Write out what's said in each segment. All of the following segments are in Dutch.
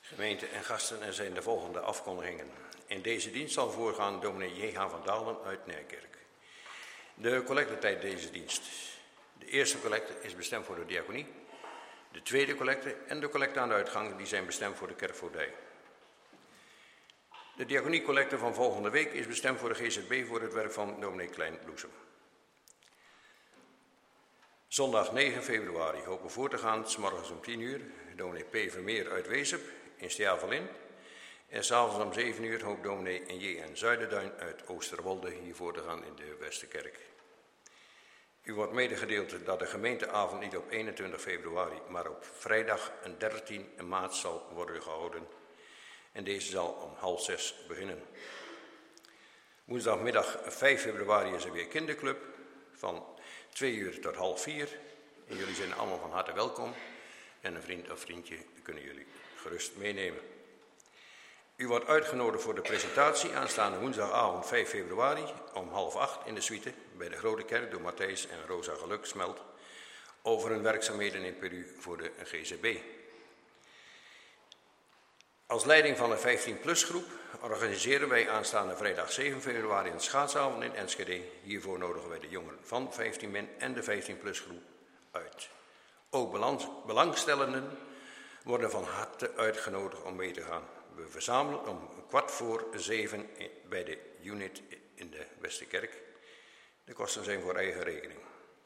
Gemeente en gasten, er zijn de volgende afkondigingen. In deze dienst zal voorgaan dominee J.H. van Dalen uit Nijkerk. De collectetijd deze dienst. De eerste collecte is bestemd voor de diaconie. De tweede collecte en de collecte aan de uitgang die zijn bestemd voor de kerkvoogdij. De diaconiecollecte van volgende week is bestemd voor de GZB voor het werk van dominee Klein-Bloesem. Zondag 9 februari hopen voor te gaan, 's morgens om 10 uur, dominee P. Vermeer uit Weesp in Stiavelin. En s'avonds om 7 uur hoopt dominee J.N. Zuiderduin uit Oosterwolde hier voor te gaan in de Westerkerk. U wordt medegedeeld dat de gemeenteavond niet op 21 februari, maar op vrijdag 13 maart zal worden gehouden. En deze zal om 5:30 beginnen. Woensdagmiddag 5 februari is er weer kinderclub van 2 uur tot 3:30. En jullie zijn allemaal van harte welkom. En een vriend of vriendje kunnen jullie gerust meenemen. U wordt uitgenodigd voor de presentatie aanstaande woensdagavond 5 februari om 7:30 in de suite bij de Grote Kerk door Matthijs en Rosa Geluksmeld over hun werkzaamheden in Peru voor de GZB. Als leiding van de 15PLUS groep organiseren wij aanstaande vrijdag 7 februari een schaatsavond in Enschede. Hiervoor nodigen wij de jongeren van 15min en de 15PLUS groep uit. Ook belangstellenden worden van harte uitgenodigd om mee te gaan. We verzamelen om 6:15 bij de unit in de Westerkerk. De kosten zijn voor eigen rekening.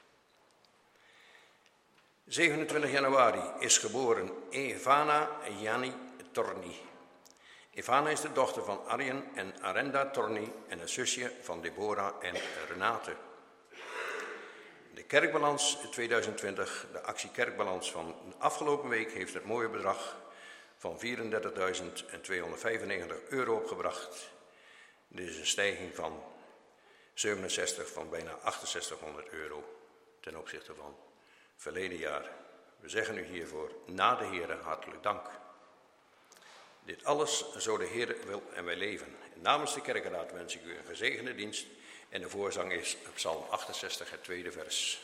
27 januari is geboren Ivana Jani Torni. Ivana is de dochter van Arjen en Arenda Torni en een zusje van Deborah en Renate. De kerkbalans 2020, de actie kerkbalans van de afgelopen week, heeft het mooie bedrag van €34.295 opgebracht. Dit is een stijging van 67 van bijna €6800 ten opzichte van verleden jaar. We zeggen u hiervoor na de Heere hartelijk dank. Dit alles zo de Heer wil en wij leven. Namens de kerkenraad wens ik u een gezegende dienst en de voorzang is Psalm 68, het tweede vers.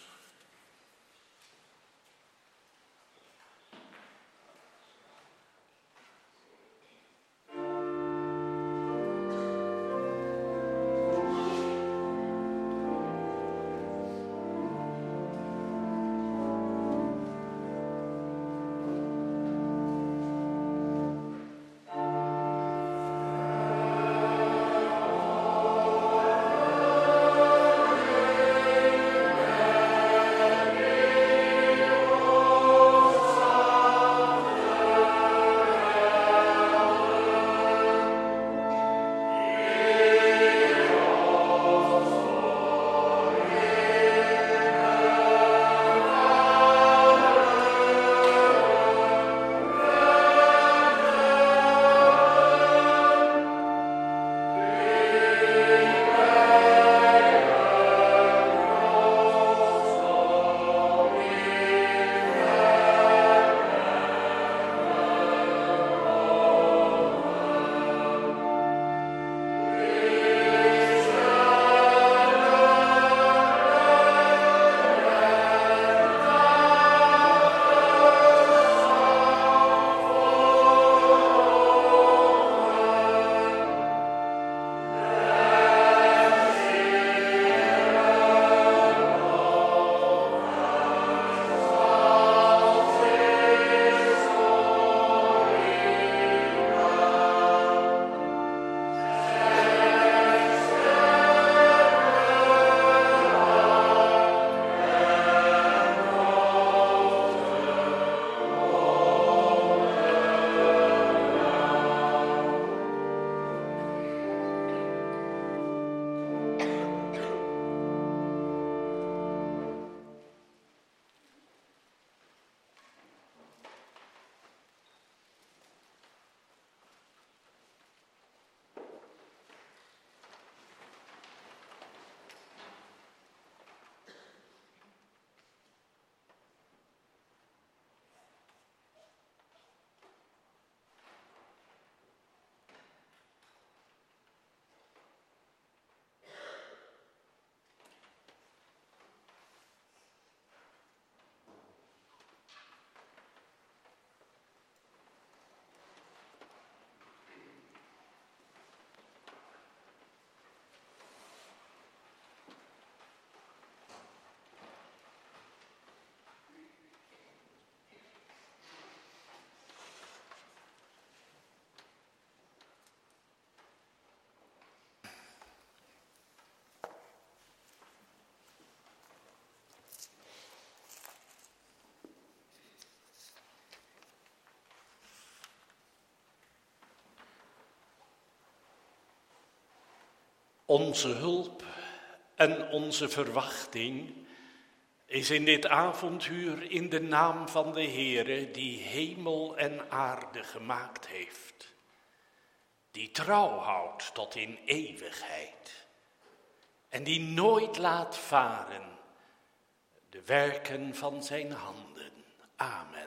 Onze hulp en onze verwachting is in dit avonduur in de naam van de Heere die hemel en aarde gemaakt heeft, die trouw houdt tot in eeuwigheid en die nooit laat varen de werken van zijn handen. Amen.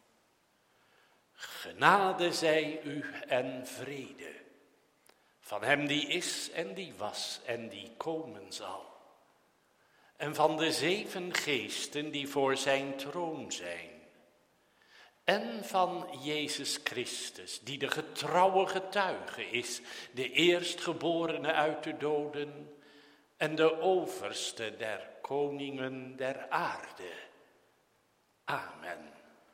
Genade zij u en vrede van hem die is en die was en die komen zal. En van de 7 geesten die voor zijn troon zijn. En van Jezus Christus, die de getrouwe getuige is, de eerstgeborene uit de doden en de overste der koningen der aarde. Amen.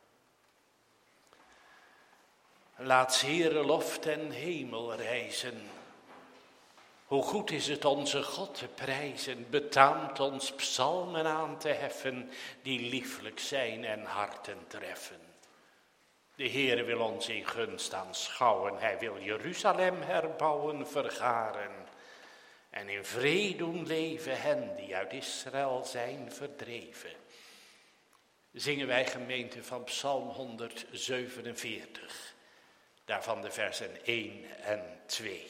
Laat 's Heere lof ten hemel rijzen. Hoe goed is het onze God te prijzen, betaamt ons psalmen aan te heffen, die lieflijk zijn en harten treffen. De Heere wil ons in gunst aanschouwen, hij wil Jeruzalem herbouwen, vergaren. En in vrede doen leven hen die uit Israël zijn verdreven. Zingen wij gemeente van Psalm 147, daarvan de versen 1 en 2.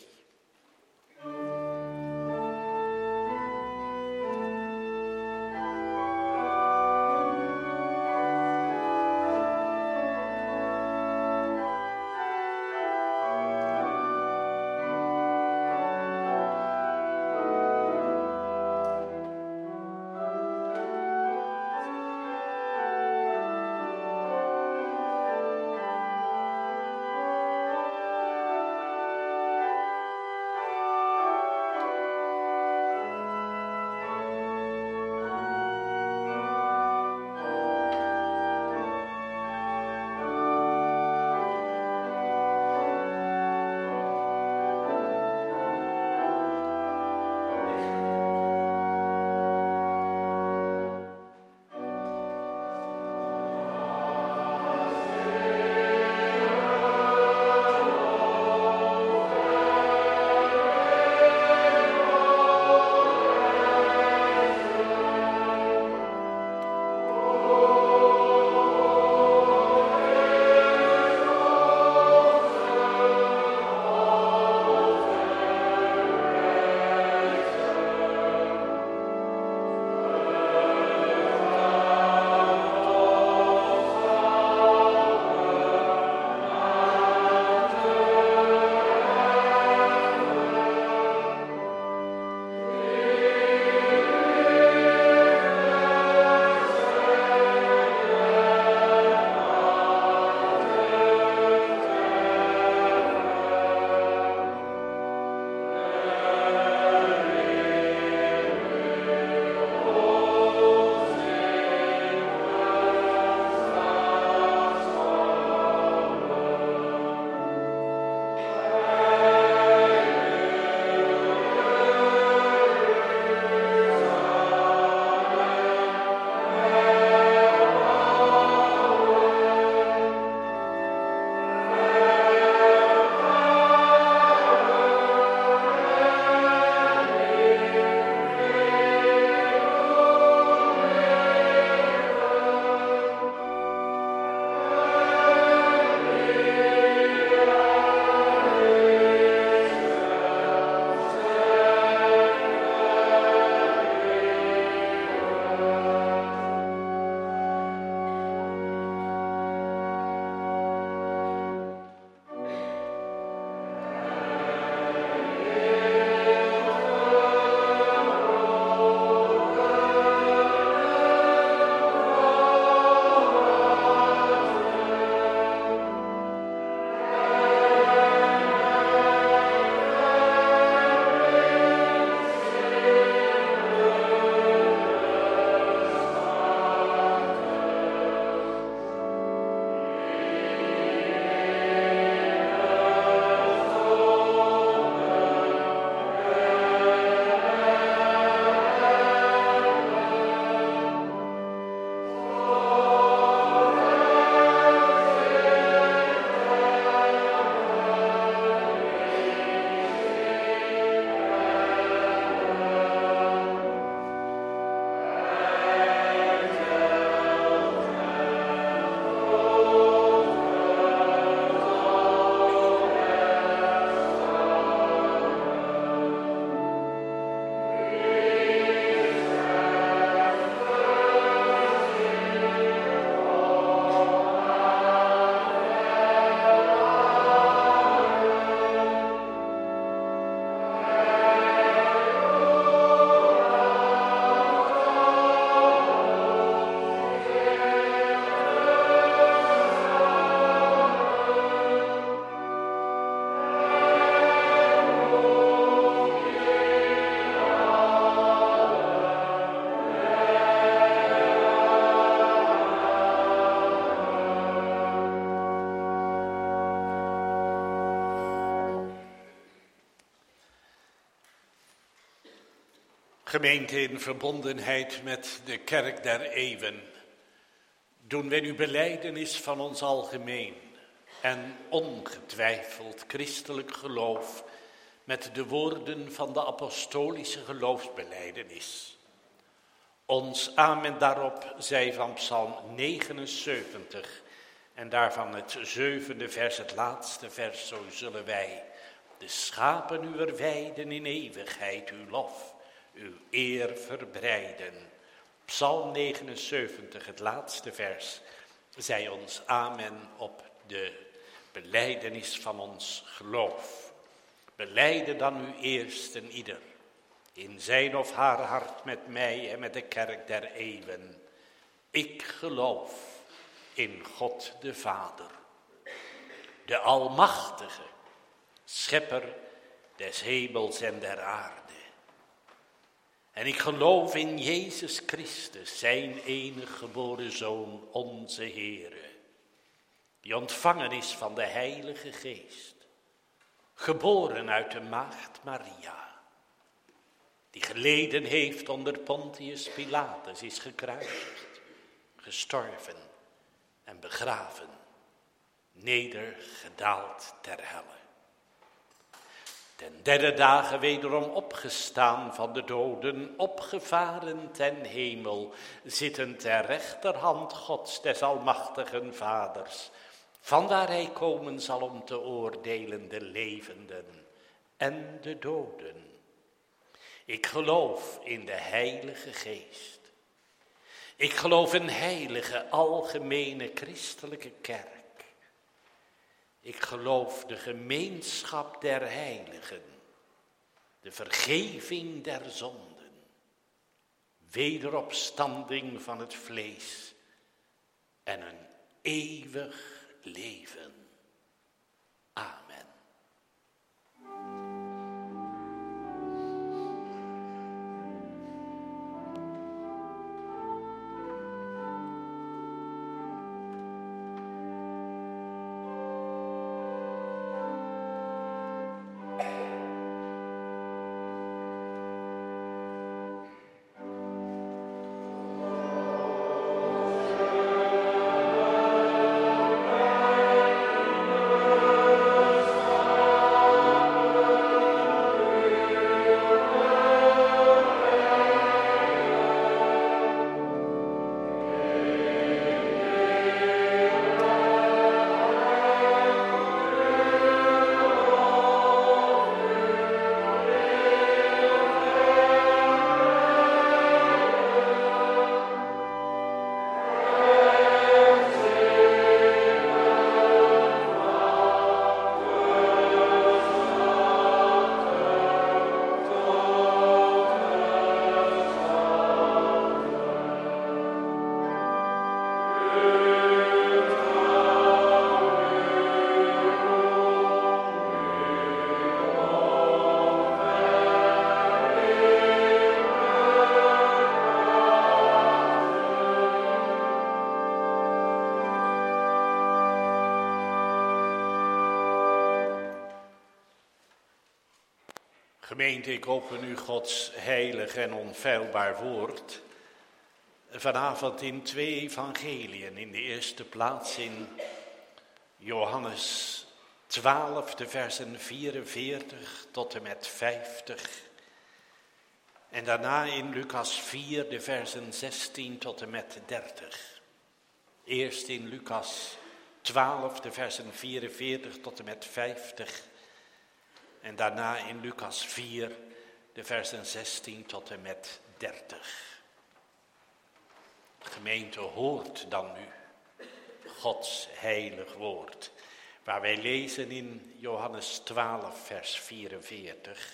Gemeente in verbondenheid met de kerk der eeuwen, doen wij nu belijdenis van ons algemeen en ongetwijfeld christelijk geloof met de woorden van de apostolische geloofsbelijdenis. Ons amen daarop zij van Psalm 79 en daarvan het 7e vers, het laatste vers, zo zullen wij, de schapen uwer weiden in eeuwigheid uw lof, uw eer verbreiden. Psalm 79, het laatste vers, zij ons amen op de belijdenis van ons geloof. Belijden dan u eerst en ieder, in zijn of haar hart met mij en met de kerk der eeuwen. Ik geloof in God de Vader, de Almachtige, Schepper des hemels en der aarde. En ik geloof in Jezus Christus, zijn enige geboren Zoon, onze Heere, die ontvangen is van de Heilige Geest, geboren uit de maagd Maria, die geleden heeft onder Pontius Pilatus, is gekruisigd, gestorven en begraven, nedergedaald ter helle. Ten derde dagen wederom opgestaan van de doden, opgevaren ten hemel, zittend ter rechterhand Gods des almachtigen Vaders, vandaar hij komen zal om te oordelen de levenden en de doden. Ik geloof in de Heilige Geest. Ik geloof in heilige, algemene christelijke kerk. Ik geloof de gemeenschap der heiligen, de vergeving der zonden, wederopstanding van het vlees en een eeuwig leven. Amen. Gemeente, ik open u Gods heilig en onfeilbaar woord. Vanavond in 2 evangeliën. In de eerste plaats in Johannes 12, de versen 44 tot en met 50. En daarna in Lucas 4, de versen 16 tot en met 30. Eerst in Lucas 12, de versen 44 tot en met 50. En daarna in Lucas 4, de versen 16 tot en met 30. Gemeente, hoort dan nu Gods heilig woord, waar wij lezen in Johannes 12, vers 44.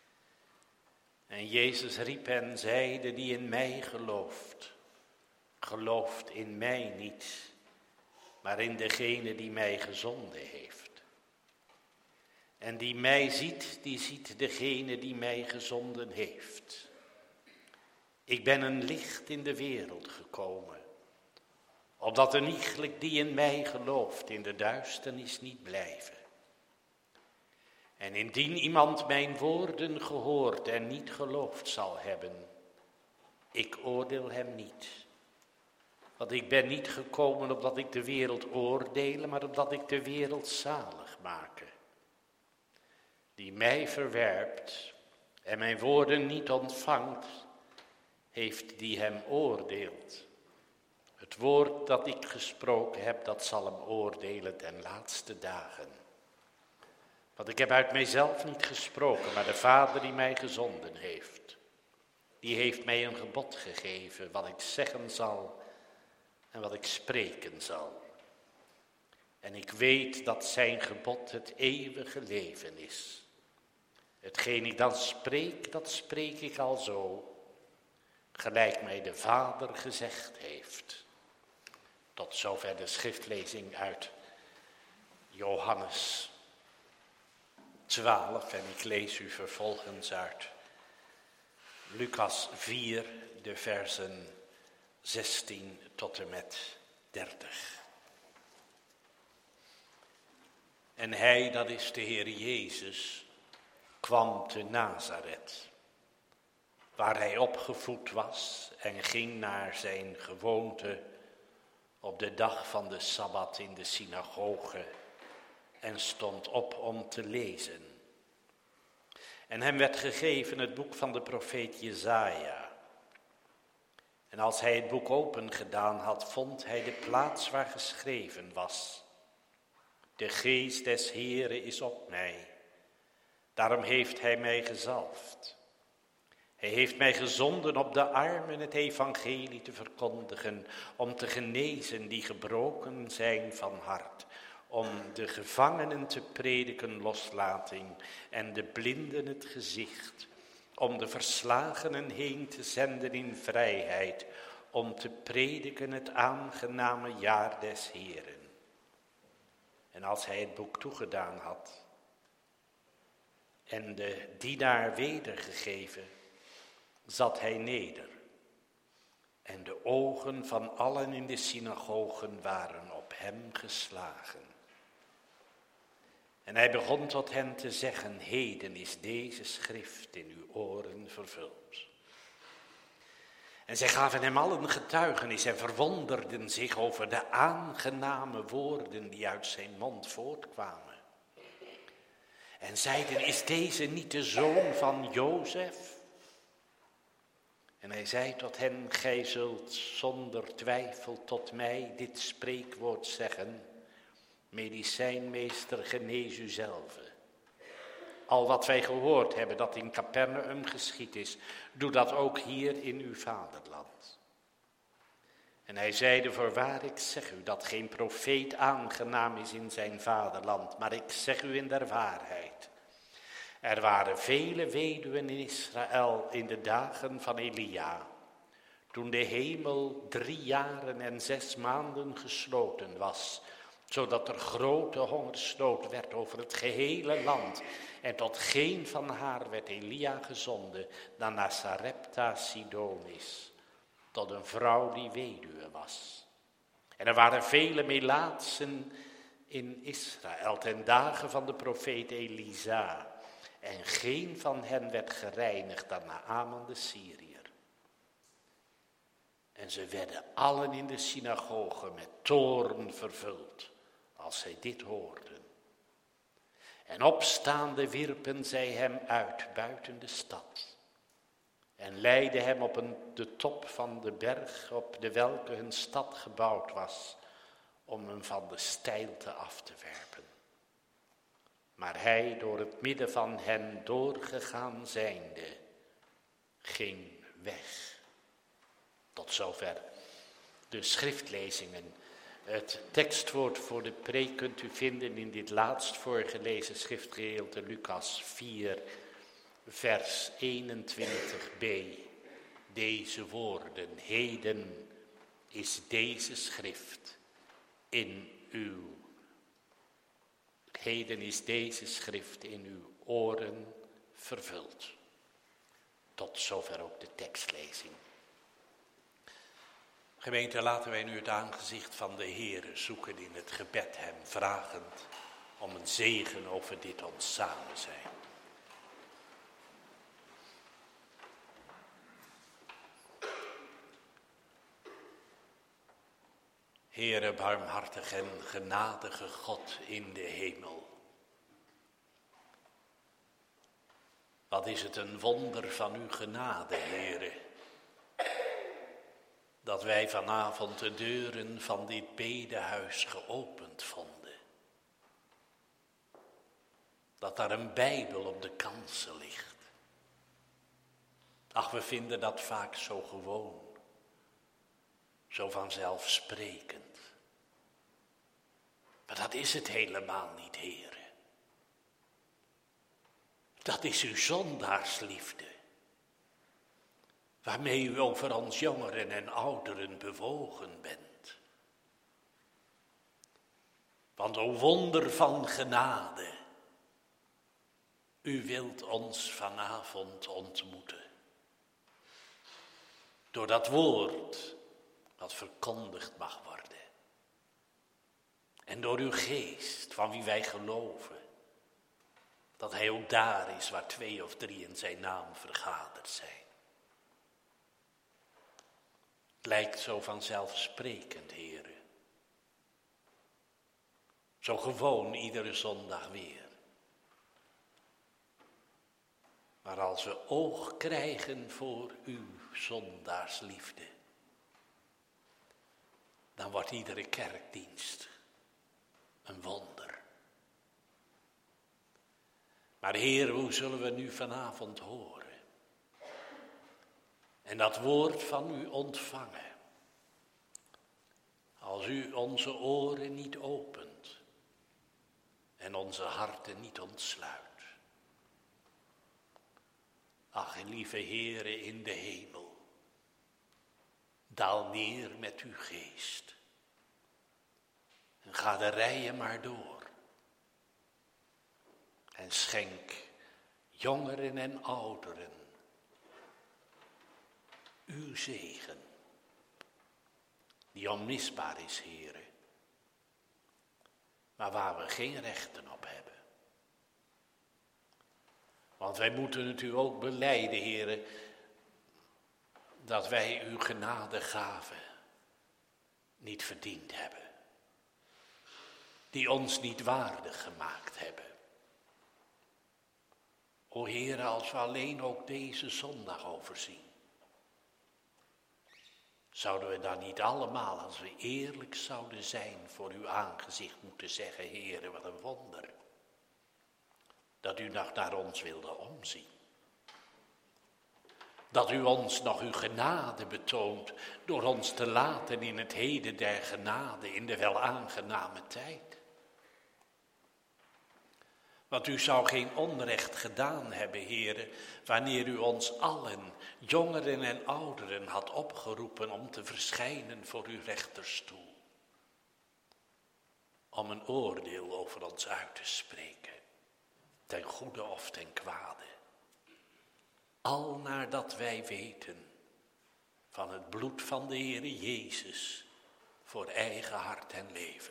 En Jezus riep en zeide, die in mij gelooft, gelooft in mij niet, maar in degene die mij gezonden heeft. En die mij ziet, die ziet degene die mij gezonden heeft. Ik ben een licht in de wereld gekomen, opdat een iegelijk die in mij gelooft in de duisternis niet blijven. En En indien iemand mijn woorden gehoord en niet geloofd zal hebben, ik oordeel hem niet. Want ik ben niet gekomen opdat ik de wereld oordele, maar opdat ik de wereld zalig make. Die mij verwerpt en mijn woorden niet ontvangt, heeft die hem oordeeld. Het woord dat ik gesproken heb, dat zal hem oordelen ten laatste dagen. Want ik heb uit mijzelf niet gesproken, maar de Vader die mij gezonden heeft. Die heeft mij een gebod gegeven, wat ik zeggen zal en wat ik spreken zal. En ik weet dat zijn gebod het eeuwige leven is. Hetgeen ik dan spreek, dat spreek ik al zo, gelijk mij de Vader gezegd heeft. Tot zover de schriftlezing uit Johannes 12 en ik lees u vervolgens uit Lucas 4, de versen 16 tot en met 30. En hij, dat is de Heer Jezus, kwam te Nazareth, waar hij opgevoed was en ging naar zijn gewoonte op de dag van de Sabbat in de synagoge en stond op om te lezen. En hem werd gegeven het boek van de profeet Jesaja. En als hij het boek open gedaan had, vond hij de plaats waar geschreven was: De geest des Heeren is op mij, daarom heeft hij mij gezalfd. Hij heeft mij gezonden op de armen het evangelie te verkondigen, om te genezen die gebroken zijn van hart, om de gevangenen te prediken loslating en de blinden het gezicht, om de verslagenen heen te zenden in vrijheid, om te prediken het aangename jaar des Heeren. En als hij het boek toegedaan had en de dienaar wedergegeven, zat hij neder. En de ogen van allen in de synagogen waren op hem geslagen. En hij begon tot hen te zeggen: Heden is deze schrift in uw oren vervuld. En zij gaven hem allen getuigenis en verwonderden zich over de aangename woorden die uit zijn mond voortkwamen. En zeiden: Is deze niet de zoon van Jozef? En hij zei tot hen: Gij zult zonder twijfel tot mij dit spreekwoord zeggen: Medicijnmeester, genees u zelf. Al wat wij gehoord hebben dat in Capernaum geschied is, doe dat ook hier in uw vaderland. En hij zeide: Voorwaar, ik zeg u dat geen profeet aangenaam is in zijn vaderland, maar ik zeg u in der waarheid. Er waren vele weduwen in Israël in de dagen van Elia, toen de hemel 3 jaren en 6 maanden gesloten was, zodat er grote hongersnood werd over het gehele land. En tot geen van haar werd Elia gezonden dan naar Sarepta Sidonis, tot een vrouw die weduwe was. En er waren vele melaatsen in Israël ten dagen van de profeet Elisa. En geen van hen werd gereinigd dan Naaman de Syriër. En ze werden allen in de synagoge met toorn vervuld, als zij dit hoorden. En opstaande wierpen zij hem uit buiten de stad. En leidden hem op de top van de berg, op de welke hun stad gebouwd was, om hem van de steilte af te werpen. Maar hij, door het midden van hen doorgegaan zijnde, ging weg. Tot zover de schriftlezingen. Het tekstwoord voor de preek kunt u vinden in dit laatst voorgelezen schriftgedeelte Lucas 4, vers 21b. Deze woorden: Heden is deze schrift in uw oren vervuld. Tot zover ook de tekstlezing. Gemeente, laten wij nu het aangezicht van de Heere zoeken in het gebed, hem vragend om een zegen over dit ons samen zijn. Heere, barmhartig en genadige God in de hemel. Wat is het een wonder van uw genade, Heere, dat wij vanavond de deuren van dit bedehuis geopend vonden. Dat daar een Bijbel op de kansel ligt. Ach, we vinden dat vaak zo gewoon. Zo vanzelfsprekend. Maar dat is het helemaal niet, Heere. Dat is uw zondaarsliefde. Waarmee u over ons jongeren en ouderen bewogen bent. Want o wonder van genade. U wilt ons vanavond ontmoeten. Door dat woord wat verkondigd mag worden. En door uw geest, van wie wij geloven, dat hij ook daar is waar 2 of 3 in zijn naam vergaderd zijn. Het lijkt zo vanzelfsprekend, Heere. Zo gewoon iedere zondag weer. Maar als we oog krijgen voor uw zondaarsliefde, dan wordt iedere kerkdienst een wonder. Maar Heer, hoe zullen we nu vanavond horen? En dat woord van u ontvangen. Als u onze oren niet opent en onze harten niet ontsluit. Ach, lieve Heere in de hemel, daal neer met uw geest. En ga de rijen maar door. En schenk jongeren en ouderen uw zegen, die onmisbaar is, Heere, maar waar we geen rechten op hebben. Want wij moeten het u ook belijden, Heere, dat wij uw genadegave niet verdiend hebben. Die ons niet waardig gemaakt hebben. O Heere, als we alleen ook deze zondag overzien. Zouden we dan niet allemaal, als we eerlijk zouden zijn, voor uw aangezicht moeten zeggen, Heere, wat een wonder. Dat u nog naar ons wilde omzien. Dat u ons nog uw genade betoont door ons te laten in het heden der genade, in de welaangename tijd. Want u zou geen onrecht gedaan hebben, Heere, wanneer u ons allen, jongeren en ouderen, had opgeroepen om te verschijnen voor uw rechterstoel. Om een oordeel over ons uit te spreken, ten goede of ten kwade. Al naardat wij weten van het bloed van de Heere Jezus voor eigen hart en leven.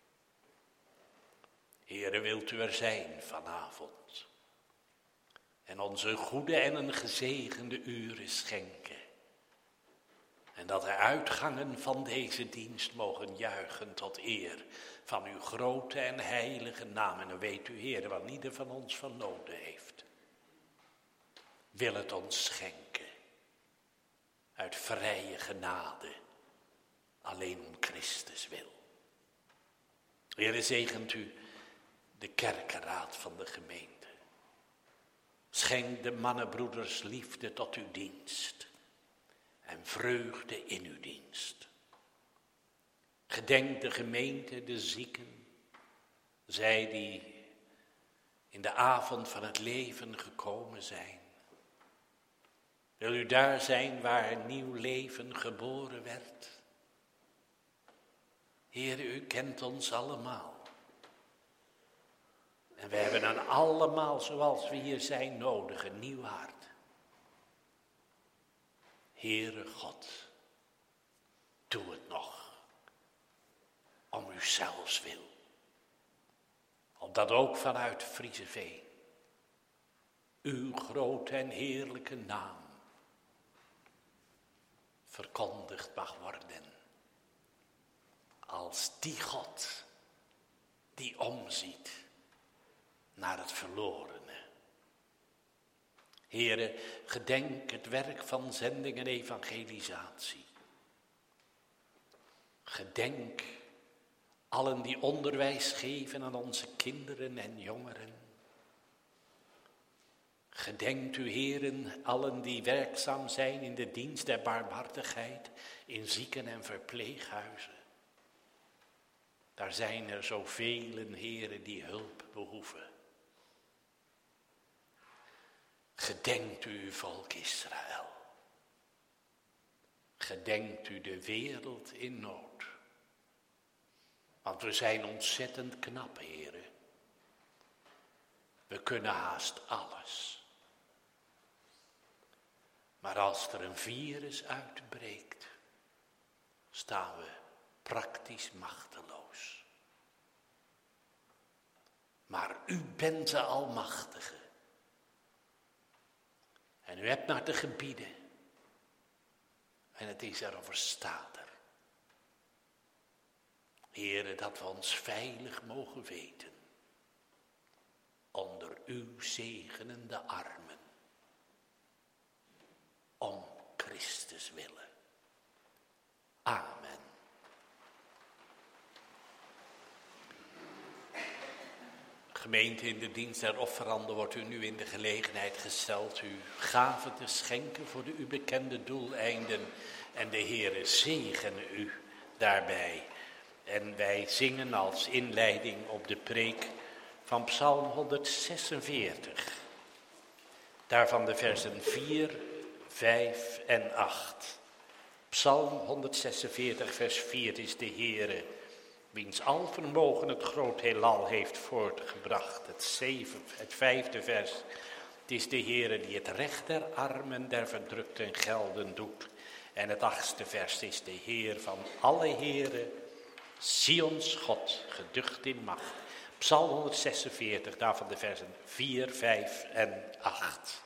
Heere, wilt u er zijn vanavond en ons een goede en een gezegende uren schenken. En dat de uitgangen van deze dienst mogen juichen tot eer van uw grote en heilige naam. En dan weet u, Heere, wat ieder van ons van noden heeft. Wil het ons schenken uit vrije genade, alleen om Christus wil. Heere, zegent u de kerkenraad van de gemeente. Schenk de mannenbroeders liefde tot uw dienst en vreugde in uw dienst. Gedenk de gemeente, de zieken, zij die in de avond van het leven gekomen zijn. Wil u daar zijn waar een nieuw leven geboren werd? Heer, u kent ons allemaal. En we hebben dan allemaal, zoals we hier zijn, nodig, een nieuw hart. Heere God, doe het nog, om uw zelfs wil. Opdat ook vanuit Frieseveen uw grote en heerlijke naam verkondigd mag worden. Als die God die omziet naar het verlorene. Heere, gedenk het werk van zending en evangelisatie. Gedenk allen die onderwijs geven aan onze kinderen en jongeren. Gedenkt u, heren, allen die werkzaam zijn in de dienst der barmhartigheid in zieken- en verpleeghuizen. Daar zijn er zoveel, heren, die hulp behoeven. Gedenkt u uw volk Israël. Gedenkt u de wereld in nood. Want we zijn ontzettend knap, heren. We kunnen haast alles. Maar als er een virus uitbreekt, staan we praktisch machteloos. Maar u bent de Almachtige. En u hebt maar te gebieden. En het is er of er staat er. Heere, dat we ons veilig mogen weten. Onder uw zegenende armen. Om Christus willen. Amen. Gemeente, in de dienst der offeranden wordt u nu in de gelegenheid gesteld uw gaven te schenken voor de u bekende doeleinden. En de Heere zegene u daarbij. En wij zingen als inleiding op de preek van Psalm 146. Daarvan de versen 4, 5 en 8. Psalm 146 vers 4 is de Heere, wiens alvermogen het groot heelal heeft voortgebracht. Het 5e vers. Het is de Heere die het recht der armen der verdrukten gelden doet. En het 8e vers is de Heer van alle heren, Sions God, geducht in macht. Psalm 146, daarvan de versen 4, 5 en 8.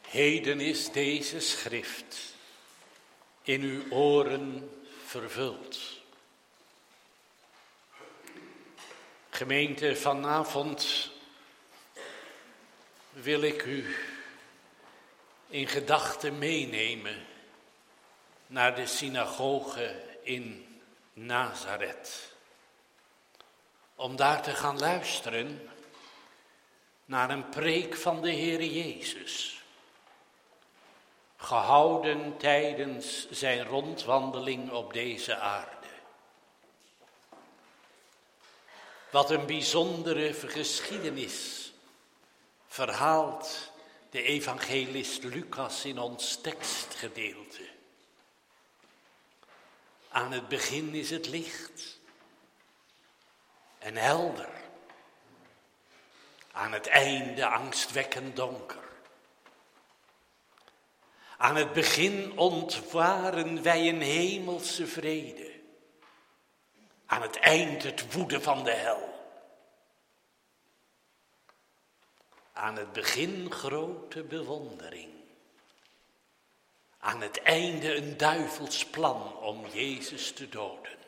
Heden is deze schrift in uw oren vervuld. Gemeente, vanavond wil ik u in gedachten meenemen naar de synagoge in Nazareth. Om daar te gaan luisteren naar een preek van de Heer Jezus. Gehouden tijdens zijn rondwandeling op deze aarde. Wat een bijzondere geschiedenis verhaalt de evangelist Lucas in ons tekstgedeelte. Aan het begin is het licht en helder. Aan het einde angstwekkend donker. Aan het begin ontwaren wij een hemelse vrede. Aan het eind het woede van de hel. Aan het begin grote bewondering. Aan het einde een duivels plan om Jezus te doden.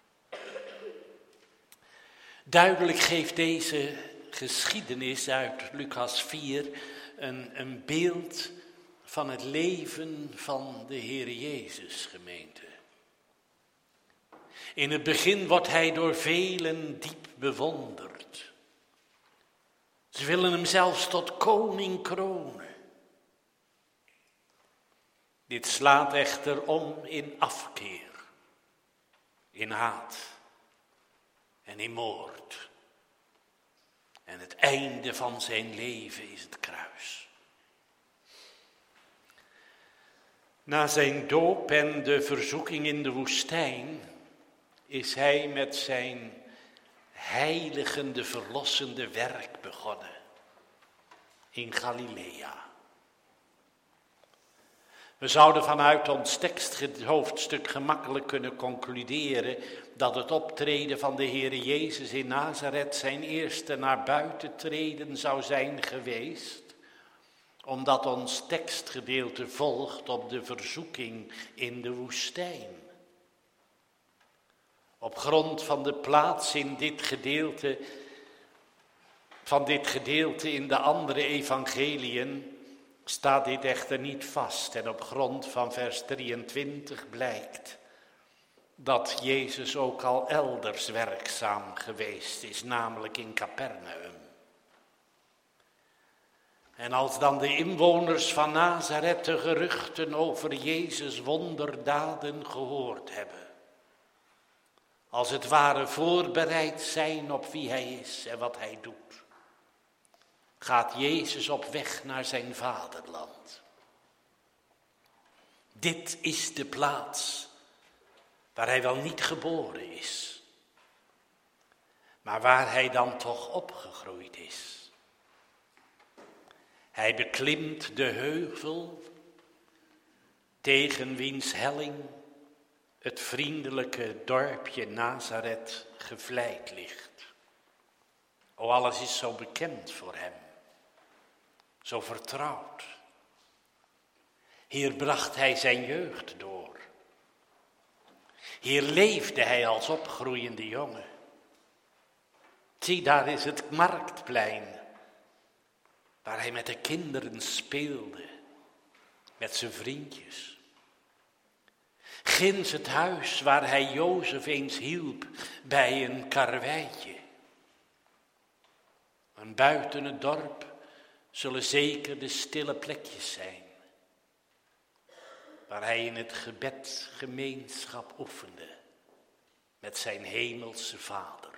Duidelijk geeft deze geschiedenis uit Lucas 4 een beeld van het leven van de Heer Jezus, gemeente. In het begin wordt hij door velen diep bewonderd. Ze willen hem zelfs tot koning kronen. Dit slaat echter om in afkeer, in haat en in moord. En het einde van zijn leven is het kruis. Na zijn doop en de verzoeking in de woestijn is hij met zijn heiligende, verlossende werk begonnen in Galilea. We zouden vanuit ons teksthoofdstuk gemakkelijk kunnen concluderen dat het optreden van de Heer Jezus in Nazareth zijn eerste naar buiten treden zou zijn geweest, omdat ons tekstgedeelte volgt op de verzoeking in de woestijn. Op grond van de plaats in dit gedeelte in de andere evangeliën staat dit echter niet vast. En op grond van vers 23 blijkt dat Jezus ook al elders werkzaam geweest is, namelijk in Capernaum. En als dan de inwoners van Nazareth de geruchten over Jezus' wonderdaden gehoord hebben, als het ware voorbereid zijn op wie hij is en wat hij doet, gaat Jezus op weg naar zijn vaderland. Dit is de plaats waar hij wel niet geboren is, maar waar hij dan toch opgegroeid is. Hij beklimt de heuvel tegen wiens helling het vriendelijke dorpje Nazareth gevleid ligt. O, alles is zo bekend voor hem, zo vertrouwd. Hier bracht hij zijn jeugd door. Hier leefde hij als opgroeiende jongen. Zie, daar is het marktplein, waar hij met de kinderen speelde, met zijn vriendjes. Ginds het huis waar hij Jozef eens hielp bij een karweitje. En buiten het dorp zullen zeker de stille plekjes zijn, waar hij in het gebed gemeenschap oefende met zijn hemelse Vader.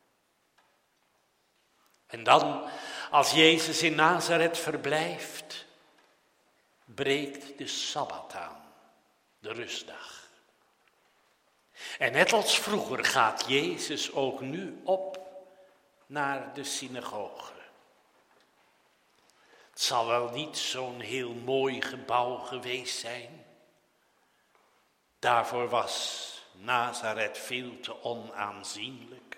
En dan, als Jezus in Nazareth verblijft, breekt de Sabbat aan, de rustdag. En net als vroeger gaat Jezus ook nu op naar de synagoge. Het zal wel niet zo'n heel mooi gebouw geweest zijn. Daarvoor was Nazareth veel te onaanzienlijk.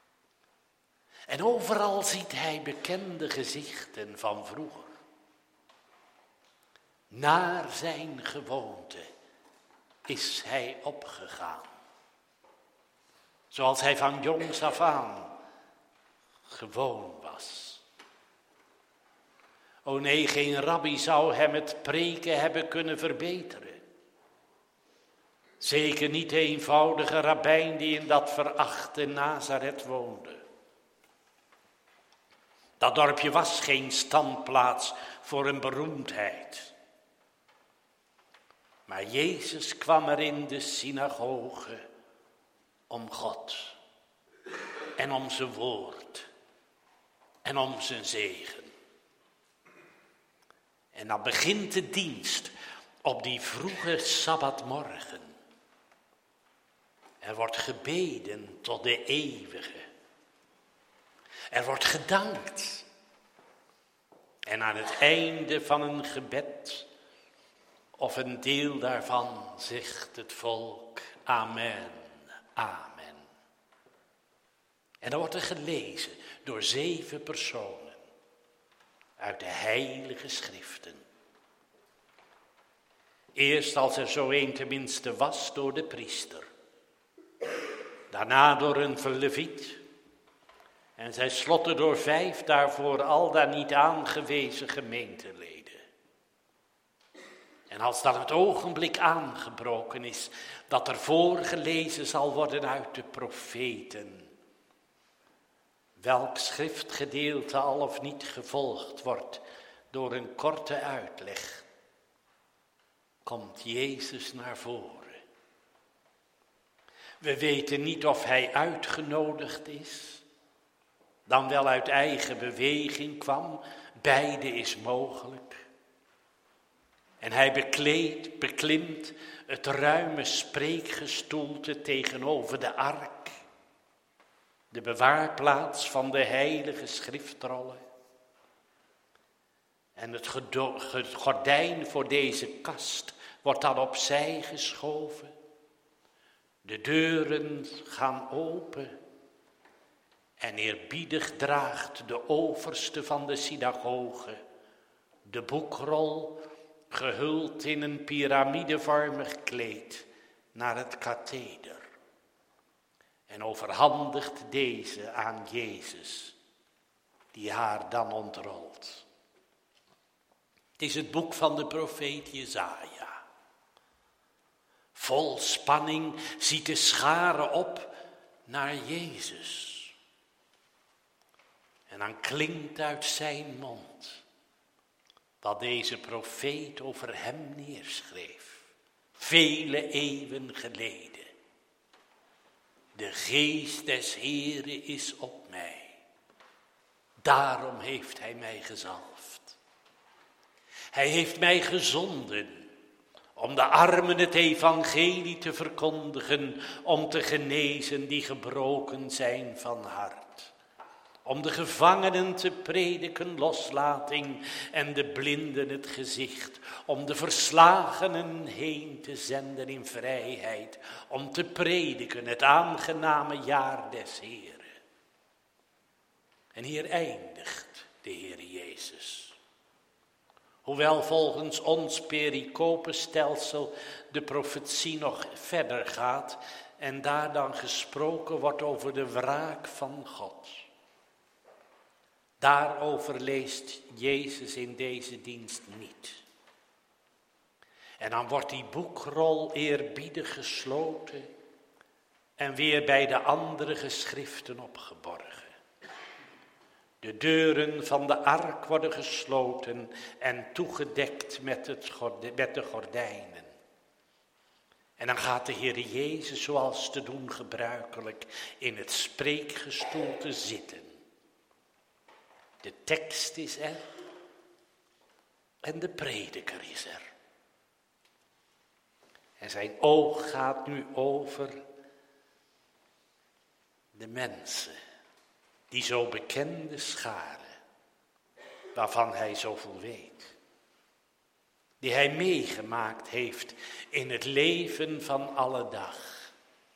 En overal ziet hij bekende gezichten van vroeger. Naar zijn gewoonte is hij opgegaan. Zoals hij van jongs af aan gewoon was. O nee, geen rabbi zou hem het preken hebben kunnen verbeteren. Zeker niet de eenvoudige rabbijn die in dat verachte Nazareth woonde. Dat dorpje was geen standplaats voor een beroemdheid. Maar Jezus kwam er in de synagoge om God en om zijn woord en om zijn zegen. En dan begint de dienst op die vroege sabbatmorgen. Er wordt gebeden tot de eeuwige. Er wordt gedankt. En aan het einde van een gebed, of een deel daarvan, zegt het volk: Amen, amen. En dan wordt er gelezen door 7 personen uit de heilige schriften. Eerst, als er zo een tenminste was, door de priester. Daarna door een leviet. En zij slotten door 5 daarvoor al dan niet aangewezen gemeenteleden. En als dan het ogenblik aangebroken is dat er voorgelezen zal worden uit de profeten, welk schriftgedeelte al of niet gevolgd wordt door een korte uitleg, komt Jezus naar voren. We weten niet of hij uitgenodigd is, dan wel uit eigen beweging kwam. Beide is mogelijk. En hij beklimt het ruime spreekgestoelte tegenover de ark, de bewaarplaats van de heilige schriftrollen. En het gordijn voor deze kast wordt dan opzij geschoven. De deuren gaan open. En eerbiedig draagt de overste van de synagoge de boekrol, gehuld in een piramidevormig kleed, naar het katheder. En overhandigt deze aan Jezus, die haar dan ontrolt. Het is het boek van de profeet Jesaja. Vol spanning ziet de schare op naar Jezus. En dan klinkt uit zijn mond wat deze profeet over hem neerschreef, vele eeuwen geleden. De geest des Heeren is op mij, daarom heeft hij mij gezalfd. Hij heeft mij gezonden om de armen het evangelie te verkondigen, om te genezen die gebroken zijn van hart. Om de gevangenen te prediken loslating en de blinden het gezicht. Om de verslagenen heen te zenden in vrijheid. Om te prediken het aangename jaar des Heeren. En hier eindigt de Heer Jezus. Hoewel volgens ons pericopenstelsel de profetie nog verder gaat en daar dan gesproken wordt over de wraak van God. Daarover leest Jezus in deze dienst niet. En dan wordt die boekrol eerbiedig gesloten en weer bij de andere geschriften opgeborgen. De deuren van de ark worden gesloten en toegedekt met de gordijnen. En dan gaat de Heer Jezus, zoals te doen gebruikelijk, in het spreekgestoelte zitten. De tekst is er en de prediker is er. En zijn oog gaat nu over de mensen, die zo bekende scharen, waarvan hij zoveel weet. Die hij meegemaakt heeft in het leven van alle dag.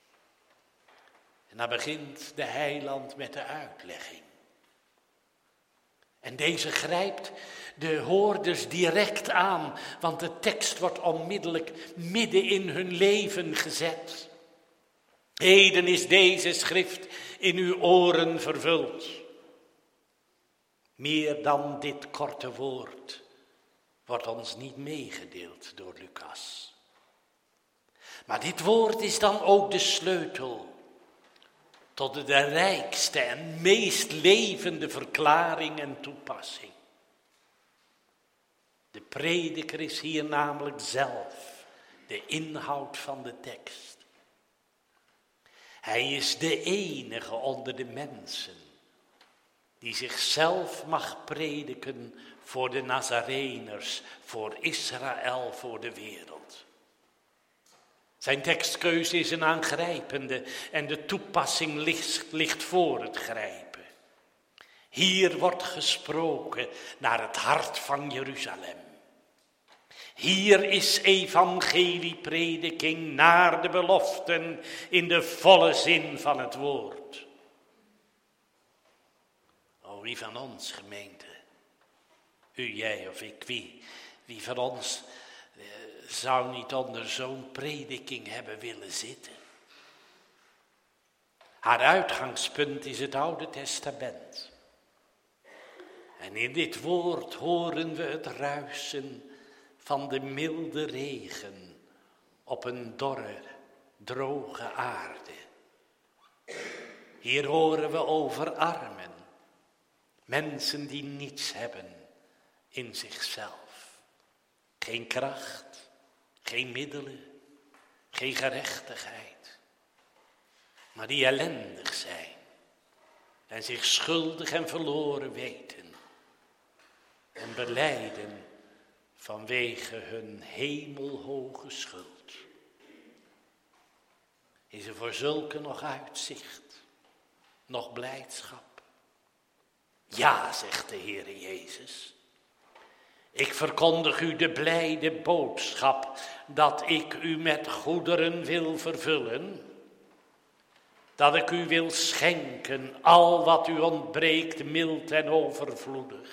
En dan begint de heiland met de uitlegging. En deze grijpt de hoorders direct aan, want de tekst wordt onmiddellijk midden in hun leven gezet. Heden is deze schrift in uw oren vervuld. Meer dan dit korte woord wordt ons niet meegedeeld door Lucas. Maar dit woord is dan ook de sleutel tot de rijkste en meest levende verklaring en toepassing. De prediker is hier namelijk zelf de inhoud van de tekst. Hij is de enige onder de mensen die zichzelf mag prediken voor de Nazareners, voor Israël, voor de wereld. Zijn tekstkeuze is een aangrijpende en de toepassing ligt voor het grijpen. Hier wordt gesproken naar het hart van Jeruzalem. Hier is evangelieprediking naar de beloften in de volle zin van het woord. O, wie van ons, gemeente, u, jij of ik, wie van ons zou niet onder zo'n prediking hebben willen zitten? Haar uitgangspunt is het Oude Testament. En in dit woord horen we het ruisen van de milde regen op een dorre, droge aarde. Hier horen we over armen, mensen die niets hebben in zichzelf. Geen kracht, geen middelen, geen gerechtigheid, maar die ellendig zijn en zich schuldig en verloren weten en belijden vanwege hun hemelhoge schuld. Is er voor zulke nog uitzicht, nog blijdschap? Ja, zegt de Heere Jezus. Ik verkondig u de blijde boodschap dat ik u met goederen wil vervullen, dat ik u wil schenken al wat u ontbreekt mild en overvloedig.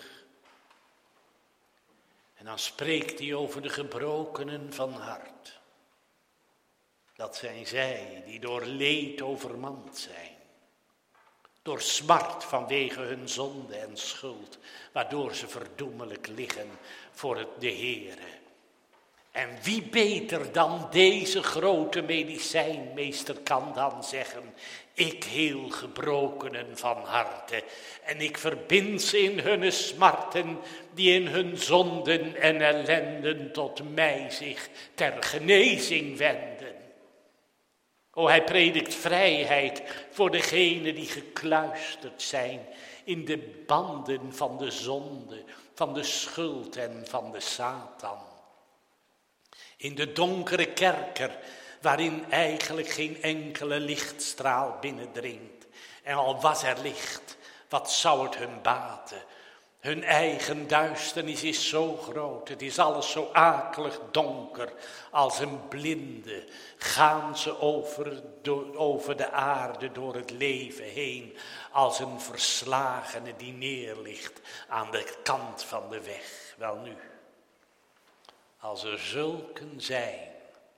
En dan spreekt hij over de gebrokenen van hart. Dat zijn zij die door leed overmand zijn. Door smart vanwege hun zonde en schuld, waardoor ze verdoemelijk liggen voor de Heere. En wie beter dan deze grote medicijnmeester kan dan zeggen: ik heel gebrokenen van harte en ik verbind ze in hunne smarten, die in hun zonden en ellenden tot mij zich ter genezing wenden. O, hij predikt vrijheid voor degenen die gekluisterd zijn in de banden van de zonde, van de schuld en van de Satan. In de donkere kerker, waarin eigenlijk geen enkele lichtstraal binnendringt. En al was er licht, wat zou het hun baten? Hun eigen duisternis is zo groot, het is alles zo akelig donker. Als een blinde gaan ze over de aarde door het leven heen. Als een verslagene die neerligt aan de kant van de weg. Welnu, als er zulken zijn,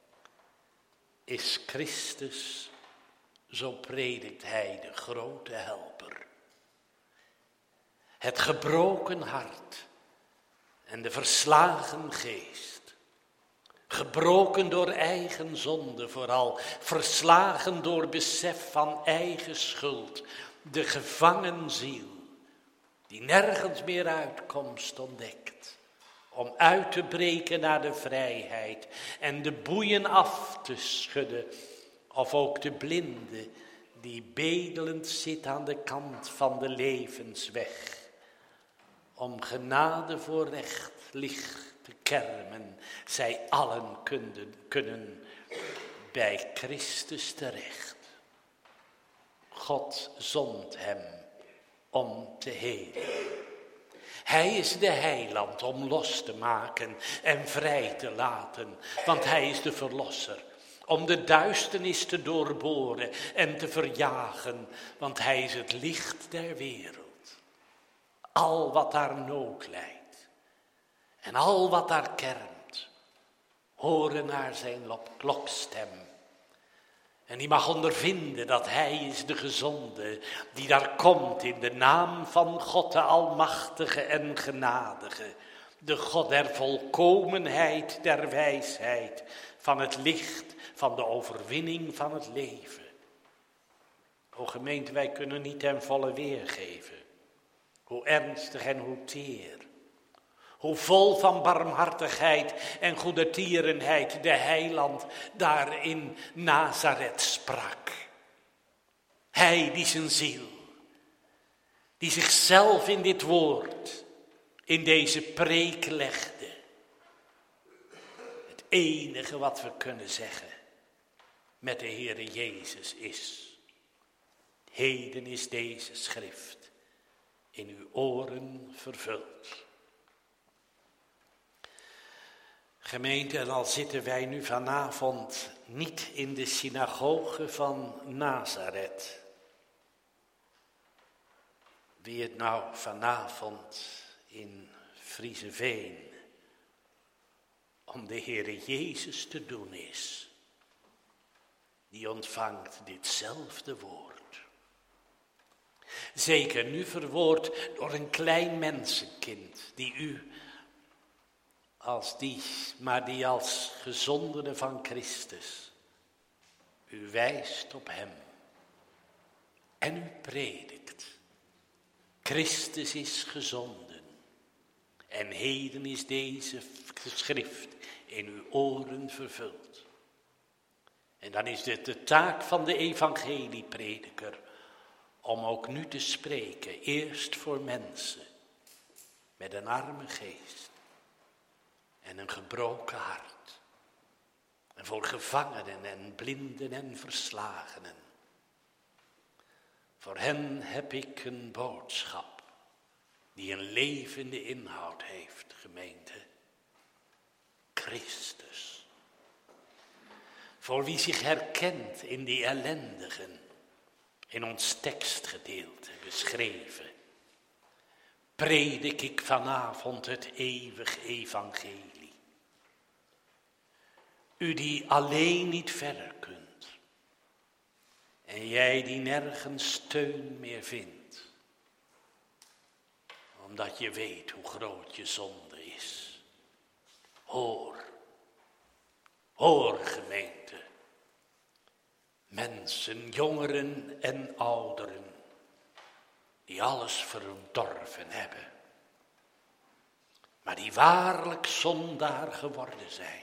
is Christus, zo predikt hij, de grote helper. Het gebroken hart en de verslagen geest. Gebroken door eigen zonde vooral, verslagen door besef van eigen schuld. De gevangen ziel, die nergens meer uitkomst ontdekt. Om uit te breken naar de vrijheid en de boeien af te schudden. Of ook de blinde die bedelend zit aan de kant van de levensweg. Om genade voor recht licht te kermen, zij allen kunnen bij Christus terecht. God zond hem om te helen. Hij is de heiland om los te maken en vrij te laten, want hij is de verlosser. Om de duisternis te doorboren en te verjagen, want hij is het licht der wereld. Al wat daar nood lijdt En al wat daar kermt, horen naar zijn klokstem. En die mag ondervinden dat hij is de gezonde, die daar komt in de naam van God de Almachtige en Genadige. De God der volkomenheid, der wijsheid, van het licht, van de overwinning van het leven. O gemeente, wij kunnen niet ten volle weergeven. Hoe ernstig en hoe teer. Hoe vol van barmhartigheid en goedertierenheid de heiland daar in Nazareth sprak. Hij die zijn ziel, die zichzelf in dit woord, in deze preek legde. Het enige wat we kunnen zeggen met de Heere Jezus is: heden is deze schrift in uw oren vervuld. Gemeente, en al zitten wij nu vanavond niet in de synagoge van Nazareth. Wie het nou vanavond in Frieseveen om de Heere Jezus te doen is, die ontvangt ditzelfde woord. Zeker nu verwoord door een klein mensenkind die u die als gezondene van Christus u wijst op hem en u predikt. Christus is gezonden en heden is deze schrift in uw oren vervuld. En dan is het de taak van de evangelieprediker om ook nu te spreken, eerst voor mensen met een arme geest en een gebroken hart. En voor gevangenen en blinden en verslagenen. Voor hen heb ik een boodschap die een levende inhoud heeft, gemeente. Christus. Voor wie zich herkent in die ellendigen, in ons tekstgedeelte beschreven, predik ik vanavond het eeuwig evangelie. U die alleen niet verder kunt. En jij die nergens steun meer vindt. Omdat je weet hoe groot je zonde is. Hoor. Hoor gemeente. Mensen, jongeren en ouderen. Die alles verdorven hebben. Maar die waarlijk zondaar geworden zijn.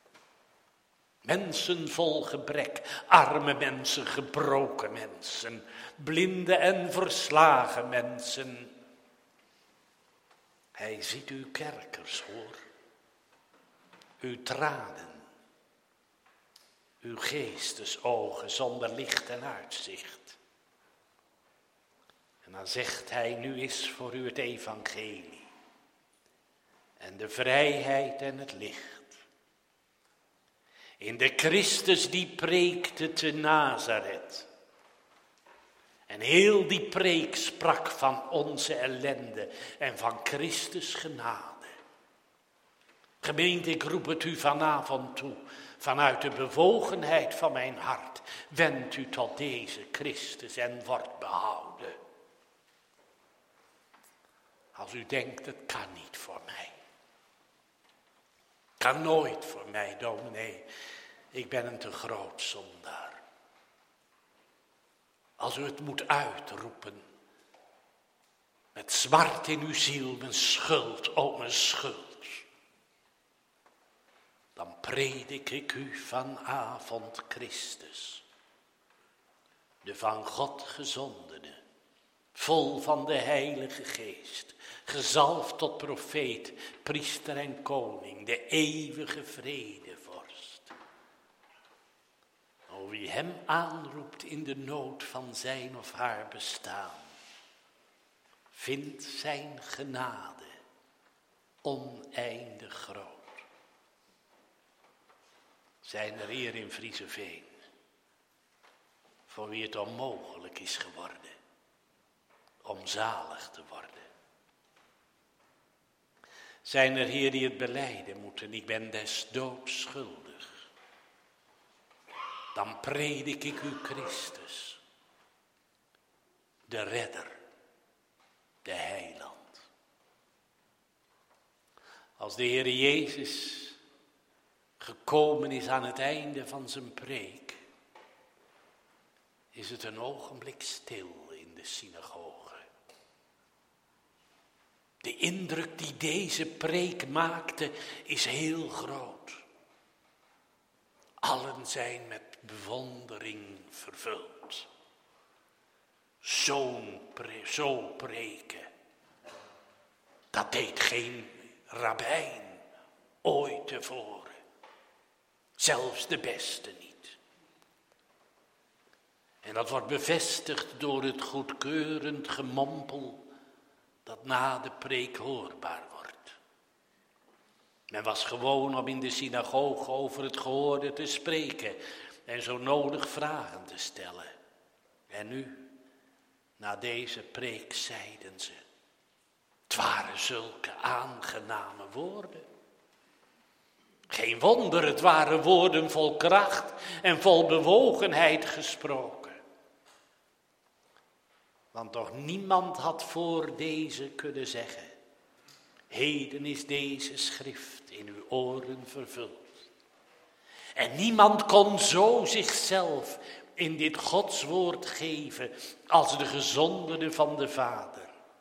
Mensen vol gebrek, arme mensen, gebroken mensen, blinde en verslagen mensen. Hij ziet uw kerkers, hoor. Uw tranen, uw geestesogen zonder licht en uitzicht. En dan zegt hij, nu is voor u het evangelie en de vrijheid en het licht. In de Christus die preekte te Nazareth. En heel die preek sprak van onze ellende en van Christus genade. Gemeente, ik roep het u vanavond toe. Vanuit de bewogenheid van mijn hart. Wend u tot deze Christus en wordt behouden. Als u denkt, het kan niet voor mij. Kan nooit voor mij, dominee. Ik ben een te groot zondaar. Als u het moet uitroepen. Met zwart in uw ziel, mijn schuld, oh mijn schuld. Dan predik ik u vanavond Christus. De van God gezondene. Vol van de Heilige Geest. Gezalfd tot profeet, priester en koning, de eeuwige vredevorst. O, wie hem aanroept in de nood van zijn of haar bestaan, vindt zijn genade oneindig groot. Zijn er hier in Frieseveen, voor wie het onmogelijk is geworden, om zalig te worden. Zijn er hier die het belijden moeten, ik ben des doods schuldig. Dan predik ik u Christus, de redder, de heiland. Als de Heer Jezus gekomen is aan het einde van zijn preek, is het een ogenblik stil in de synagoge. De indruk die deze preek maakte is heel groot. Allen zijn met bewondering vervuld. Zo preken, dat deed geen rabbijn ooit tevoren. Zelfs de beste niet. En dat wordt bevestigd door het goedkeurend gemompel dat na de preek hoorbaar wordt. Men was gewoon om in de synagoge over het gehoorde te spreken en zo nodig vragen te stellen. En nu, na deze preek, zeiden ze, het waren zulke aangename woorden. Geen wonder, het waren woorden vol kracht en vol bewogenheid gesproken. Want toch niemand had voor deze kunnen zeggen, heden is deze schrift in uw oren vervuld. En niemand kon zo zichzelf in dit Godswoord geven als de gezondene van de Vader.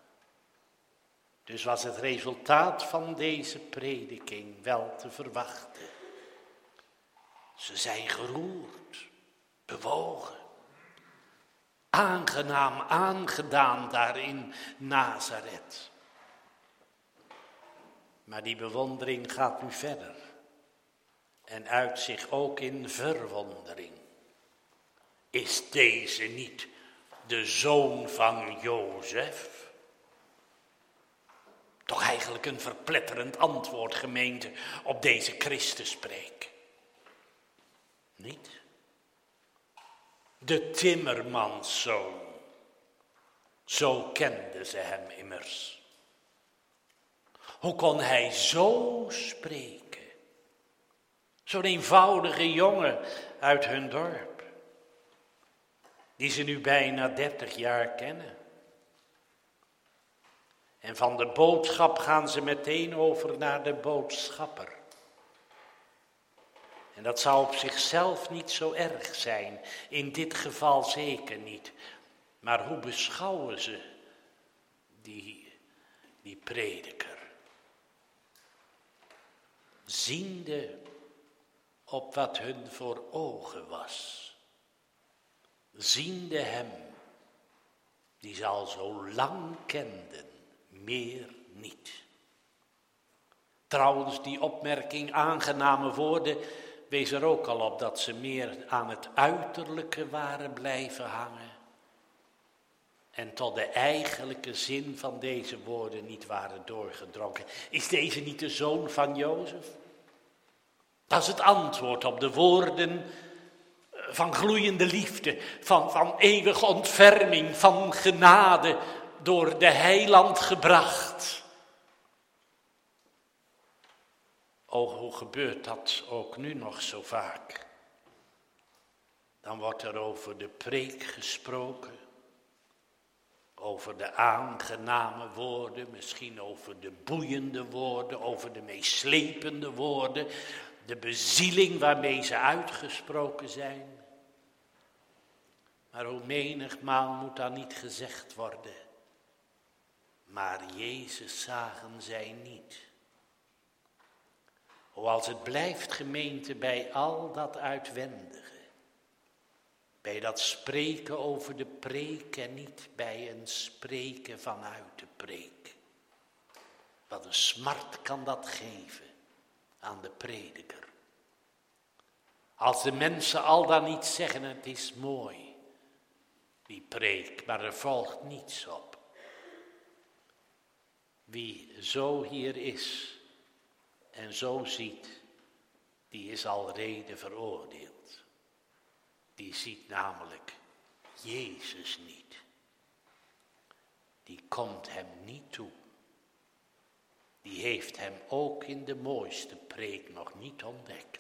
Dus was het resultaat van deze prediking wel te verwachten. Ze zijn geroerd, bewogen, aangenaam aangedaan daar in Nazareth. Maar die bewondering gaat nu verder en uit zich ook in verwondering. Is deze niet de zoon van Jozef? Toch eigenlijk een verpletterend antwoord, gemeente, op deze Christuspreek. Niet? De timmermanszoon, zo kenden ze hem immers. Hoe kon hij zo spreken? Zo'n eenvoudige jongen uit hun dorp, die ze nu bijna 30 jaar kennen. En van de boodschap gaan ze meteen over naar de boodschapper. En dat zou op zichzelf niet zo erg zijn, in dit geval zeker niet. Maar hoe beschouwen ze die prediker? Ziende op wat hun voor ogen was. Ziende hem, die ze al zo lang kenden. Meer niet. Trouwens, die opmerking aangename woorden wees er ook al op dat ze meer aan het uiterlijke waren blijven hangen en tot de eigenlijke zin van deze woorden niet waren doorgedrongen. Is deze niet de zoon van Jozef? Dat is het antwoord op de woorden van gloeiende liefde, van eeuwige ontferming, van genade, door de heiland gebracht. Oh, hoe gebeurt dat ook nu nog zo vaak? Dan wordt er over de preek gesproken, over de aangename woorden, misschien over de boeiende woorden, over de meeslepende woorden, de bezieling waarmee ze uitgesproken zijn. Maar hoe menigmaal moet dat niet gezegd worden? Maar Jezus zagen zij niet. Hoewel het blijft, gemeente, bij al dat uitwendige. Bij dat spreken over de preek en niet bij een spreken vanuit de preek. Wat een smart kan dat geven aan de prediker. Als de mensen al dan niet zeggen, het is mooi, die preek, maar er volgt niets op. Wie zo hier is en zo ziet, die is al reden veroordeeld. Die ziet namelijk Jezus niet. Die komt hem niet toe. Die heeft heeft hem ook in de mooiste preek nog niet ontdekt.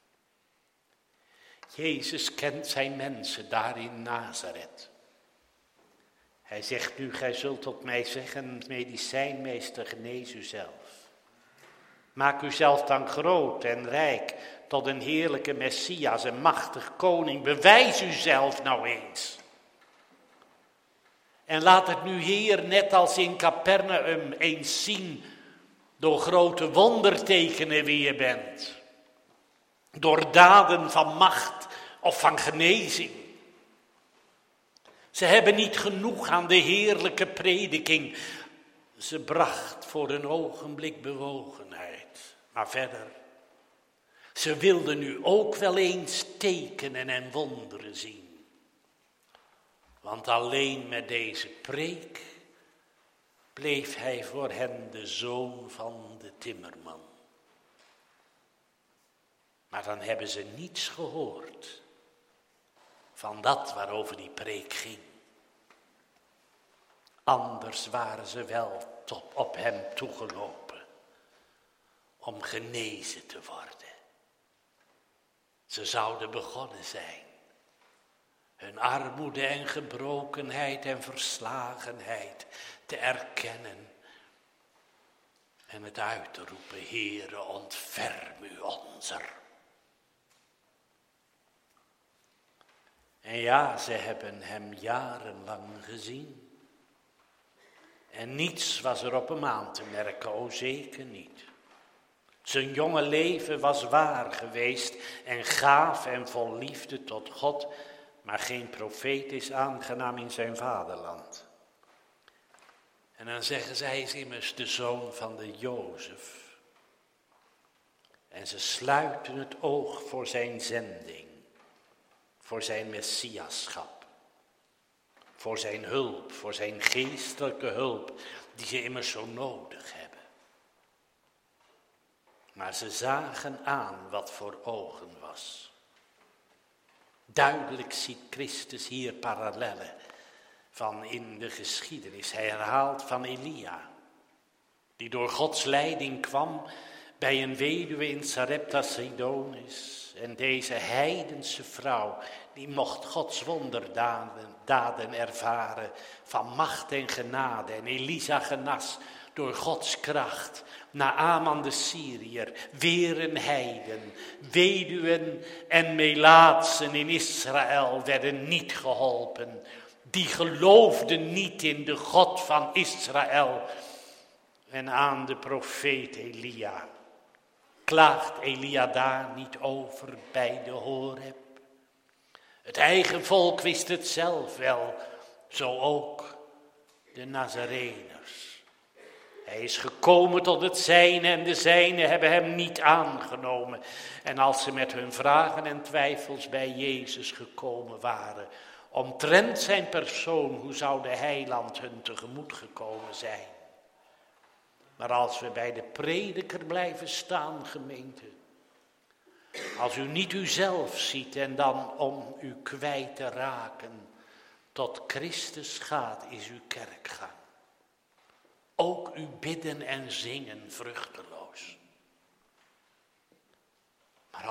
Jezus kent zijn mensen daar in Nazareth. Hij zegt nu, gij zult tot mij zeggen, medicijnmeester, genees u zelf. Maak uzelf dan groot en rijk tot een heerlijke Messias, een machtig koning. Bewijs uzelf nou eens. En laat het nu, Heer, net als in Capernaum eens zien, door grote wondertekenen wie je bent. Door daden van macht of van genezing. Ze hebben niet genoeg aan de heerlijke prediking. Ze bracht voor een ogenblik bewogenheid. Maar verder, ze wilden nu ook wel eens tekenen en wonderen zien. Want alleen met deze preek bleef hij voor hen de zoon van de timmerman. Maar dan hebben ze niets gehoord van dat waarover die preek ging. Anders waren ze wel op hem toegelopen om genezen te worden. Ze zouden begonnen zijn hun armoede en gebrokenheid en verslagenheid te erkennen en het uit te roepen, Heere, ontferm u onzer. En ja, ze hebben hem jarenlang gezien. En niets was er op hem aan te merken, o zeker niet. Zijn jonge leven was waar geweest en gaaf en vol liefde tot God, maar geen profeet is aangenaam in zijn vaderland. En dan zeggen zij, hij is immers de zoon van de Jozef. En ze sluiten het oog voor zijn zending, voor zijn messiaschap, voor zijn hulp, voor zijn geestelijke hulp, die ze immers zo nodig hebben. Maar ze zagen aan wat voor ogen was. Duidelijk ziet Christus hier parallellen van in de geschiedenis. Hij herhaalt van Elia, die door Gods leiding kwam bij een weduwe in Sarepta Sidonis. En deze heidense vrouw, die mocht Gods wonderdaden ervaren van macht en genade. En Elisa genas door Gods kracht. Naaman de Syriër, weer een heiden. Weduwen en melaatsen in Israël werden niet geholpen. Die geloofden niet in de God van Israël. En aan de profeet Elia klaagt Elia daar niet over bij de Horeb. Het eigen volk wist het zelf wel, zo ook de Nazareners. Hij is gekomen tot het zijne en de zijnen hebben hem niet aangenomen. En als ze met hun vragen en twijfels bij Jezus gekomen waren, omtrent zijn persoon, hoe zou de heiland hun tegemoet gekomen zijn? Maar als we bij de prediker blijven staan, gemeente, als u niet uzelf ziet en dan om u kwijt te raken, tot Christus gaat, is uw kerkgang. Ook uw bidden en zingen vruchteloos. Maar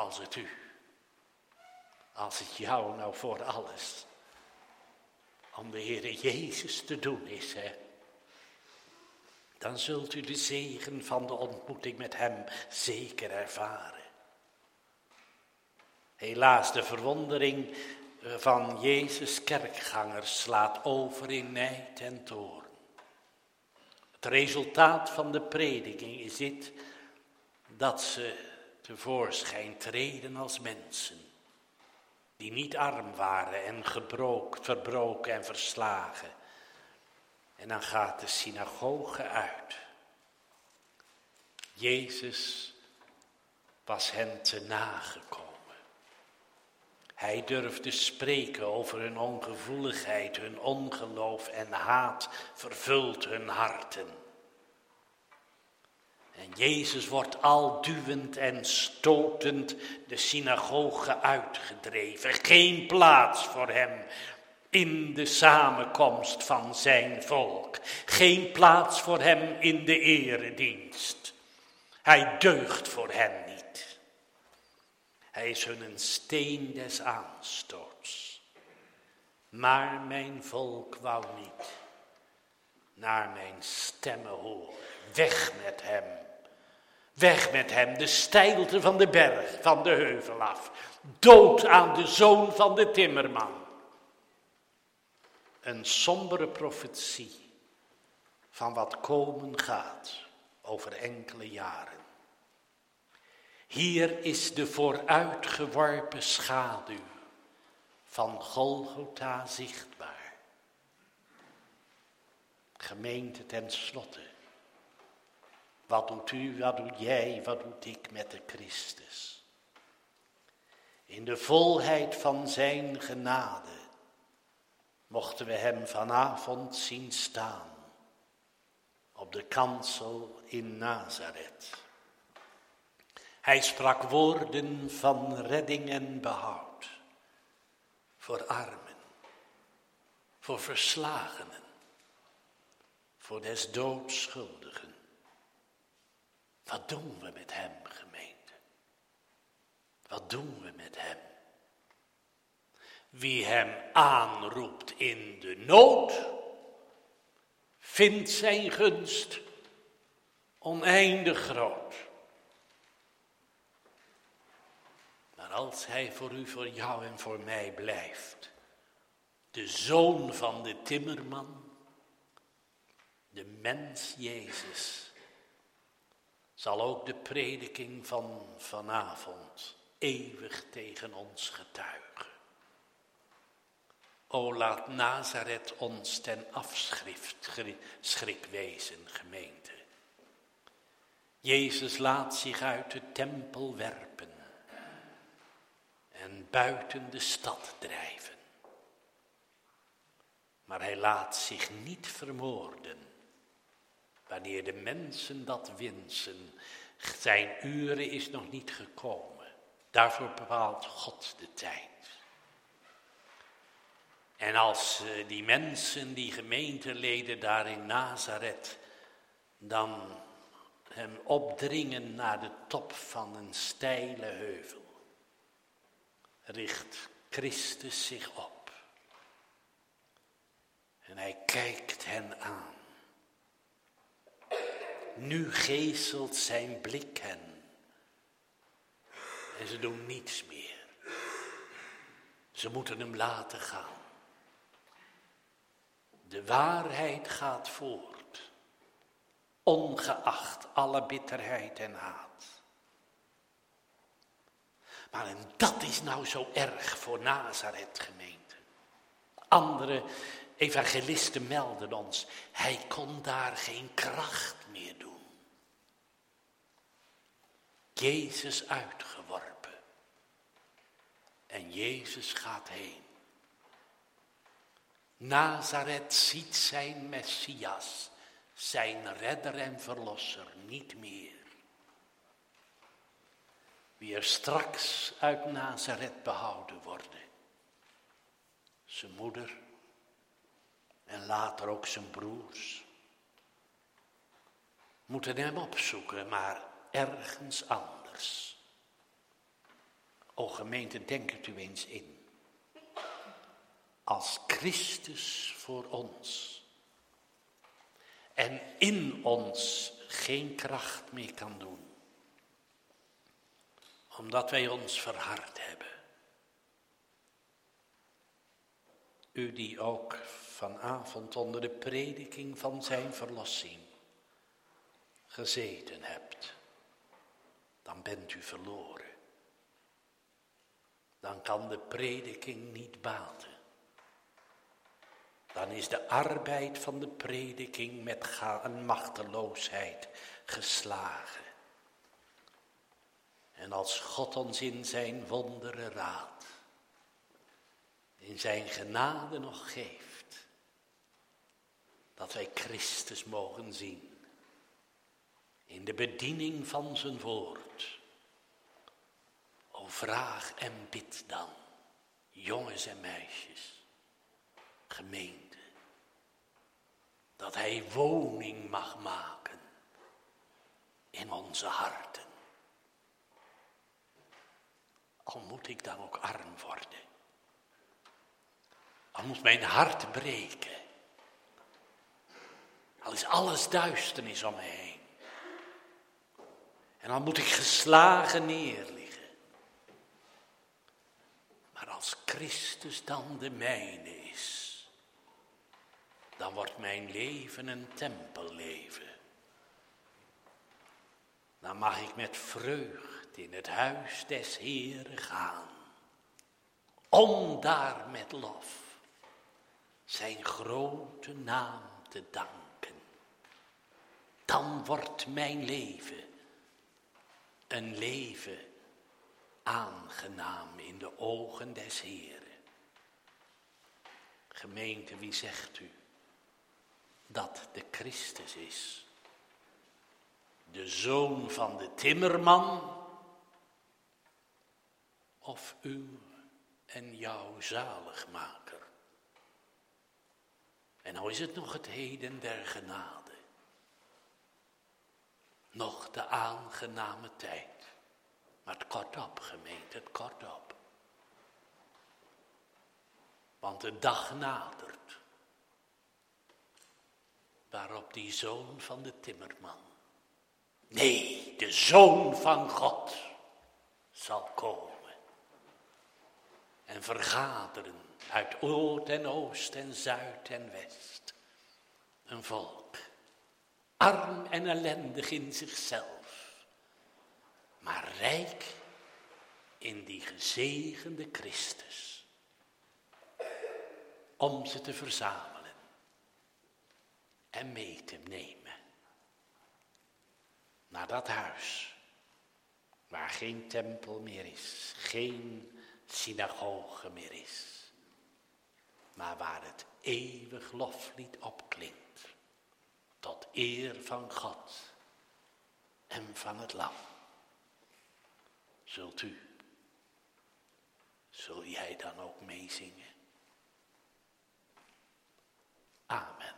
als het jou nou voor alles om de Heere Jezus te doen is, dan zult u de zegen van de ontmoeting met hem zeker ervaren. Helaas, de verwondering van Jezus' kerkgangers slaat over in nijd en toorn. Het resultaat van de prediking is dit, dat ze tevoorschijn treden als mensen, die niet arm waren en verbroken en verslagen. En dan gaat de synagoge uit. Jezus was hen te nagekomen. Hij durfde spreken over hun ongevoeligheid, hun ongeloof en haat vervult hun harten. En Jezus wordt al duwend en stotend de synagoge uitgedreven. Geen plaats voor hem in de samenkomst van zijn volk. Geen plaats voor hem in de eredienst. Hij deugt voor hen niet. Hij is hun een steen des aanstoots. Maar mijn volk wou niet naar mijn stemmen horen. Weg met hem. Weg met hem, de steilte van de berg, van de heuvel af. Dood aan de zoon van de timmerman. Een sombere profetie van wat komen gaat over enkele jaren. Hier is de vooruitgeworpen schaduw van Golgotha zichtbaar. Gemeente ten slotte. Wat doet u, wat doet jij, wat doet ik met de Christus? In de volheid van zijn genade mochten we hem vanavond zien staan op de kansel in Nazareth. Hij sprak woorden van redding en behoud voor armen, voor verslagenen, voor des doods schuldigen. Wat doen we met hem, gemeente? Wat doen we met hem? Wie hem aanroept in de nood, vindt zijn gunst oneindig groot. Maar als hij voor u, voor jou en voor mij blijft, de zoon van de timmerman, de mens Jezus, zal ook de prediking van vanavond eeuwig tegen ons getuigen. O, laat Nazareth ons ten afschrik wezen, gemeente. Jezus laat zich uit de tempel werpen en buiten de stad drijven. Maar hij laat zich niet vermoorden. Wanneer de mensen dat wensen, zijn uren is nog niet gekomen. Daarvoor bepaalt God de tijd. En als die mensen, die gemeenteleden daar in Nazareth, dan hem opdringen naar de top van een steile heuvel, richt Christus zich op. En hij kijkt hen aan. Nu geeselt zijn blik hen. En ze doen niets meer. Ze moeten hem laten gaan. De waarheid gaat voort, ongeacht alle bitterheid en haat. Maar en dat is nou zo erg voor Nazareth, gemeente. Andere evangelisten melden ons, hij kon daar geen kracht meer doen. Jezus uitgeworpen. En Jezus gaat heen. Nazareth ziet zijn Messias, zijn redder en verlosser niet meer. Wie er straks uit Nazareth behouden worden, zijn moeder en later ook zijn broers, moeten hem opzoeken, maar ergens anders. O gemeente, denk het u eens in. Als Christus voor ons en in ons geen kracht meer kan doen, omdat wij ons verhard hebben. U die ook vanavond onder de prediking van zijn verlossing gezeten hebt, dan bent u verloren. Dan kan de prediking niet baten. Dan is de arbeid van de prediking met een machteloosheid geslagen. En als God ons in zijn wonderen raad, in zijn genade nog geeft, dat wij Christus mogen zien, in de bediening van zijn woord. O, vraag en bid dan, jongens en meisjes, gemeente, dat hij woning mag maken in onze harten. Al moet ik dan ook arm worden. Al moet mijn hart breken. Al is alles duisternis om me heen. En dan moet ik geslagen neerliggen. Maar als Christus dan de mijne is, dan wordt mijn leven een tempelleven. Dan mag ik met vreugd in het huis des Heeren gaan, om daar met lof zijn grote naam te danken. Dan wordt mijn leven een leven aangenaam in de ogen des Heeren. Gemeente, wie zegt u dat de Christus is? De zoon van de timmerman of uw en jouw zaligmaker? En nou is het nog het heden der genade. Nog de aangename tijd. Maar het kort op, gemeente, het kort op. Want de dag nadert waarop die zoon van de timmerman, nee, de zoon van God, zal komen. En vergaderen uit Noord en Oost en Zuid en West. Een volk, arm en ellendig in zichzelf, maar rijk in die gezegende Christus. Om ze te verzamelen en mee te nemen naar dat huis waar geen tempel meer is, geen synagoge meer is, maar waar het eeuwig loflied opklinkt tot eer van God en van het Lam. Zul jij dan ook meezingen? Amen.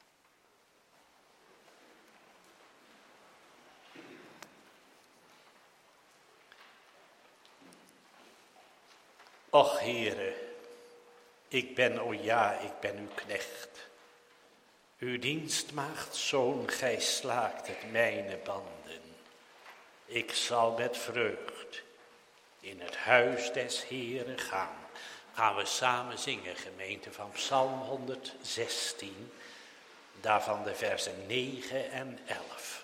Och Heere, ik ben uw knecht. Uw dienstmaagd zoon, gij slaakt het mijne banden. Ik zal met vreugd in het huis des Heeren gaan. Gaan we samen zingen, gemeente, van Psalm 116, daarvan de versen 9 en 11.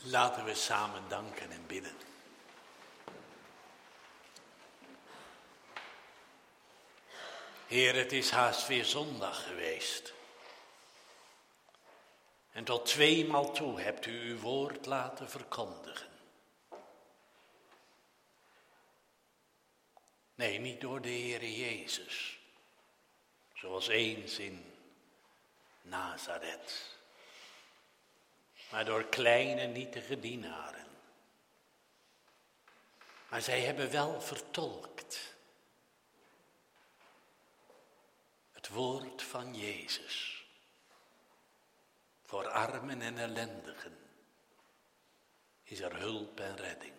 Laten we samen danken en bidden. Heer, het is haast weer zondag geweest. En tot 2 maal toe hebt u uw woord laten verkondigen. Nee, niet door de Heere Jezus, zoals eens in Nazareth, maar door kleine nietige dienaren. Maar zij hebben wel vertolkt het woord van Jezus voor armen en ellendigen is er hulp en redding.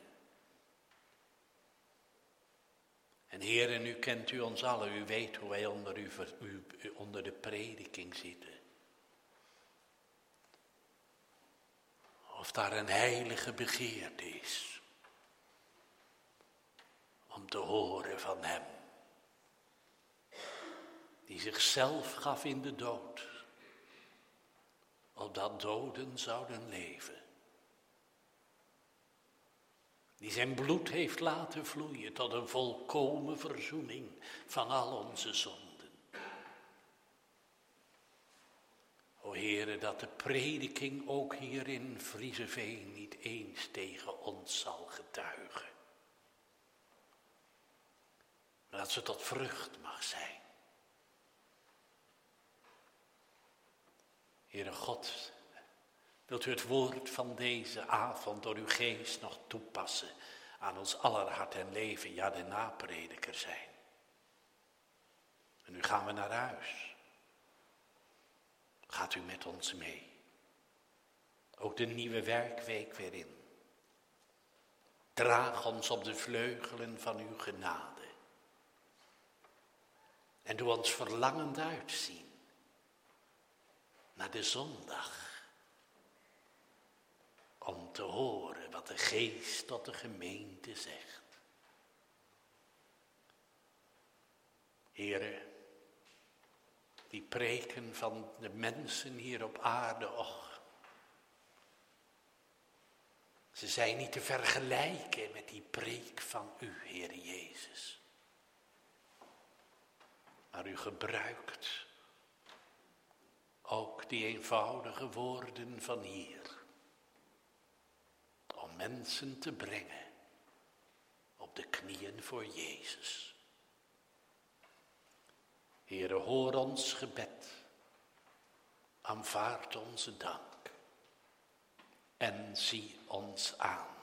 En Heer, u kent u ons allen, u weet hoe wij onder de prediking zitten. Of daar een heilige begeerte is om te horen van hem, die zichzelf gaf in de dood, opdat doden zouden leven. Die zijn bloed heeft laten vloeien tot een volkomen verzoening van al onze zonden. O Heere, dat de prediking ook hier in Vriezeveen niet eens tegen ons zal getuigen. Maar dat ze tot vrucht mag zijn. Heere God, wilt u het woord van deze avond door uw geest nog toepassen aan ons aller hart en leven, ja, de naprediker zijn. En nu gaan we naar huis. Gaat u met ons mee. Ook de nieuwe werkweek weer in. Draag ons op de vleugelen van uw genade. En doe ons verlangend uitzien naar de zondag. Om te horen wat de geest tot de gemeente zegt. Heere, die preken van de mensen hier op aarde, och, ze zijn niet te vergelijken met die preek van u, Heere Jezus. Maar u gebruikt ook die eenvoudige woorden van hier. Om mensen te brengen op de knieën voor Jezus. Heere, hoor ons gebed. Aanvaard onze dank. En zie ons aan.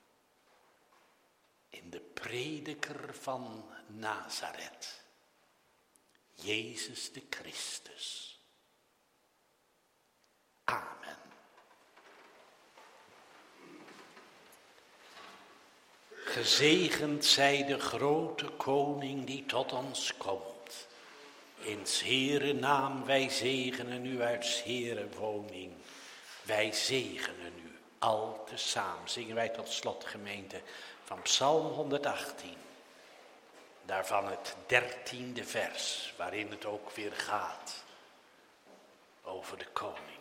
In de prediker van Nazareth. Jezus de Christus. Amen. Gezegend zij de grote koning die tot ons komt. In 's Heere naam wij zegenen u uit 's Heere woning. Wij zegenen u al tezamen. Zingen wij tot slot, gemeente, van Psalm 118. Daarvan het 13e vers, waarin het ook weer gaat over de koning.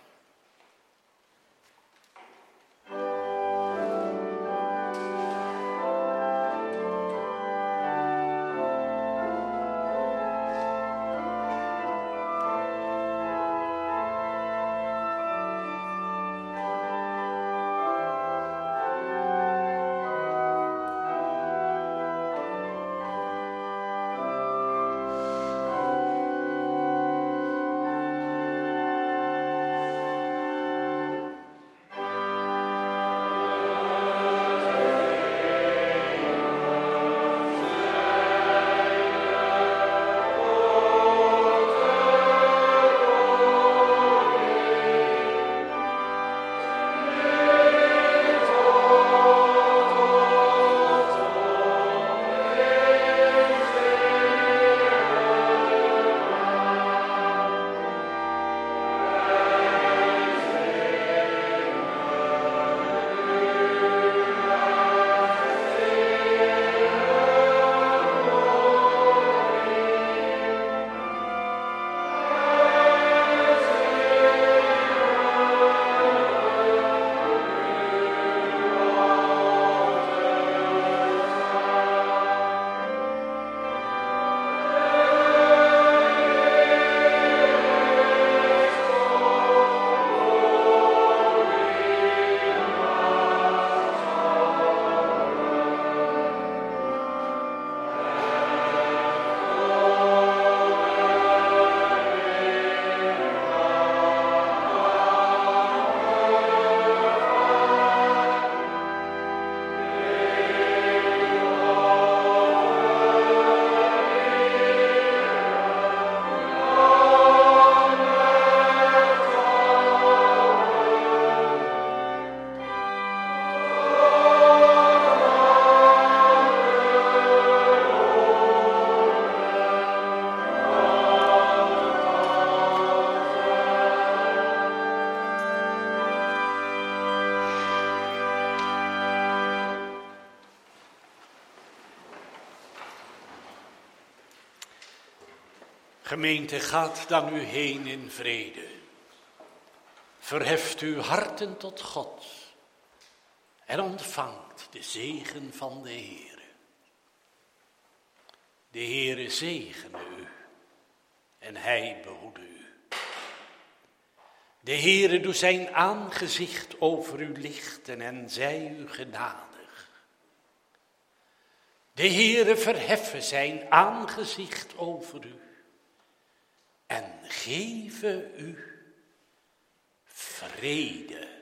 Gemeente, gaat dan u heen in vrede. Verheft uw harten tot God en ontvangt de zegen van de Heere. De Heere zegene u en hij behoede u. De Heere doe zijn aangezicht over u lichten en zij u genadig. De Heere verheffe zijn aangezicht over u en geven u vrede.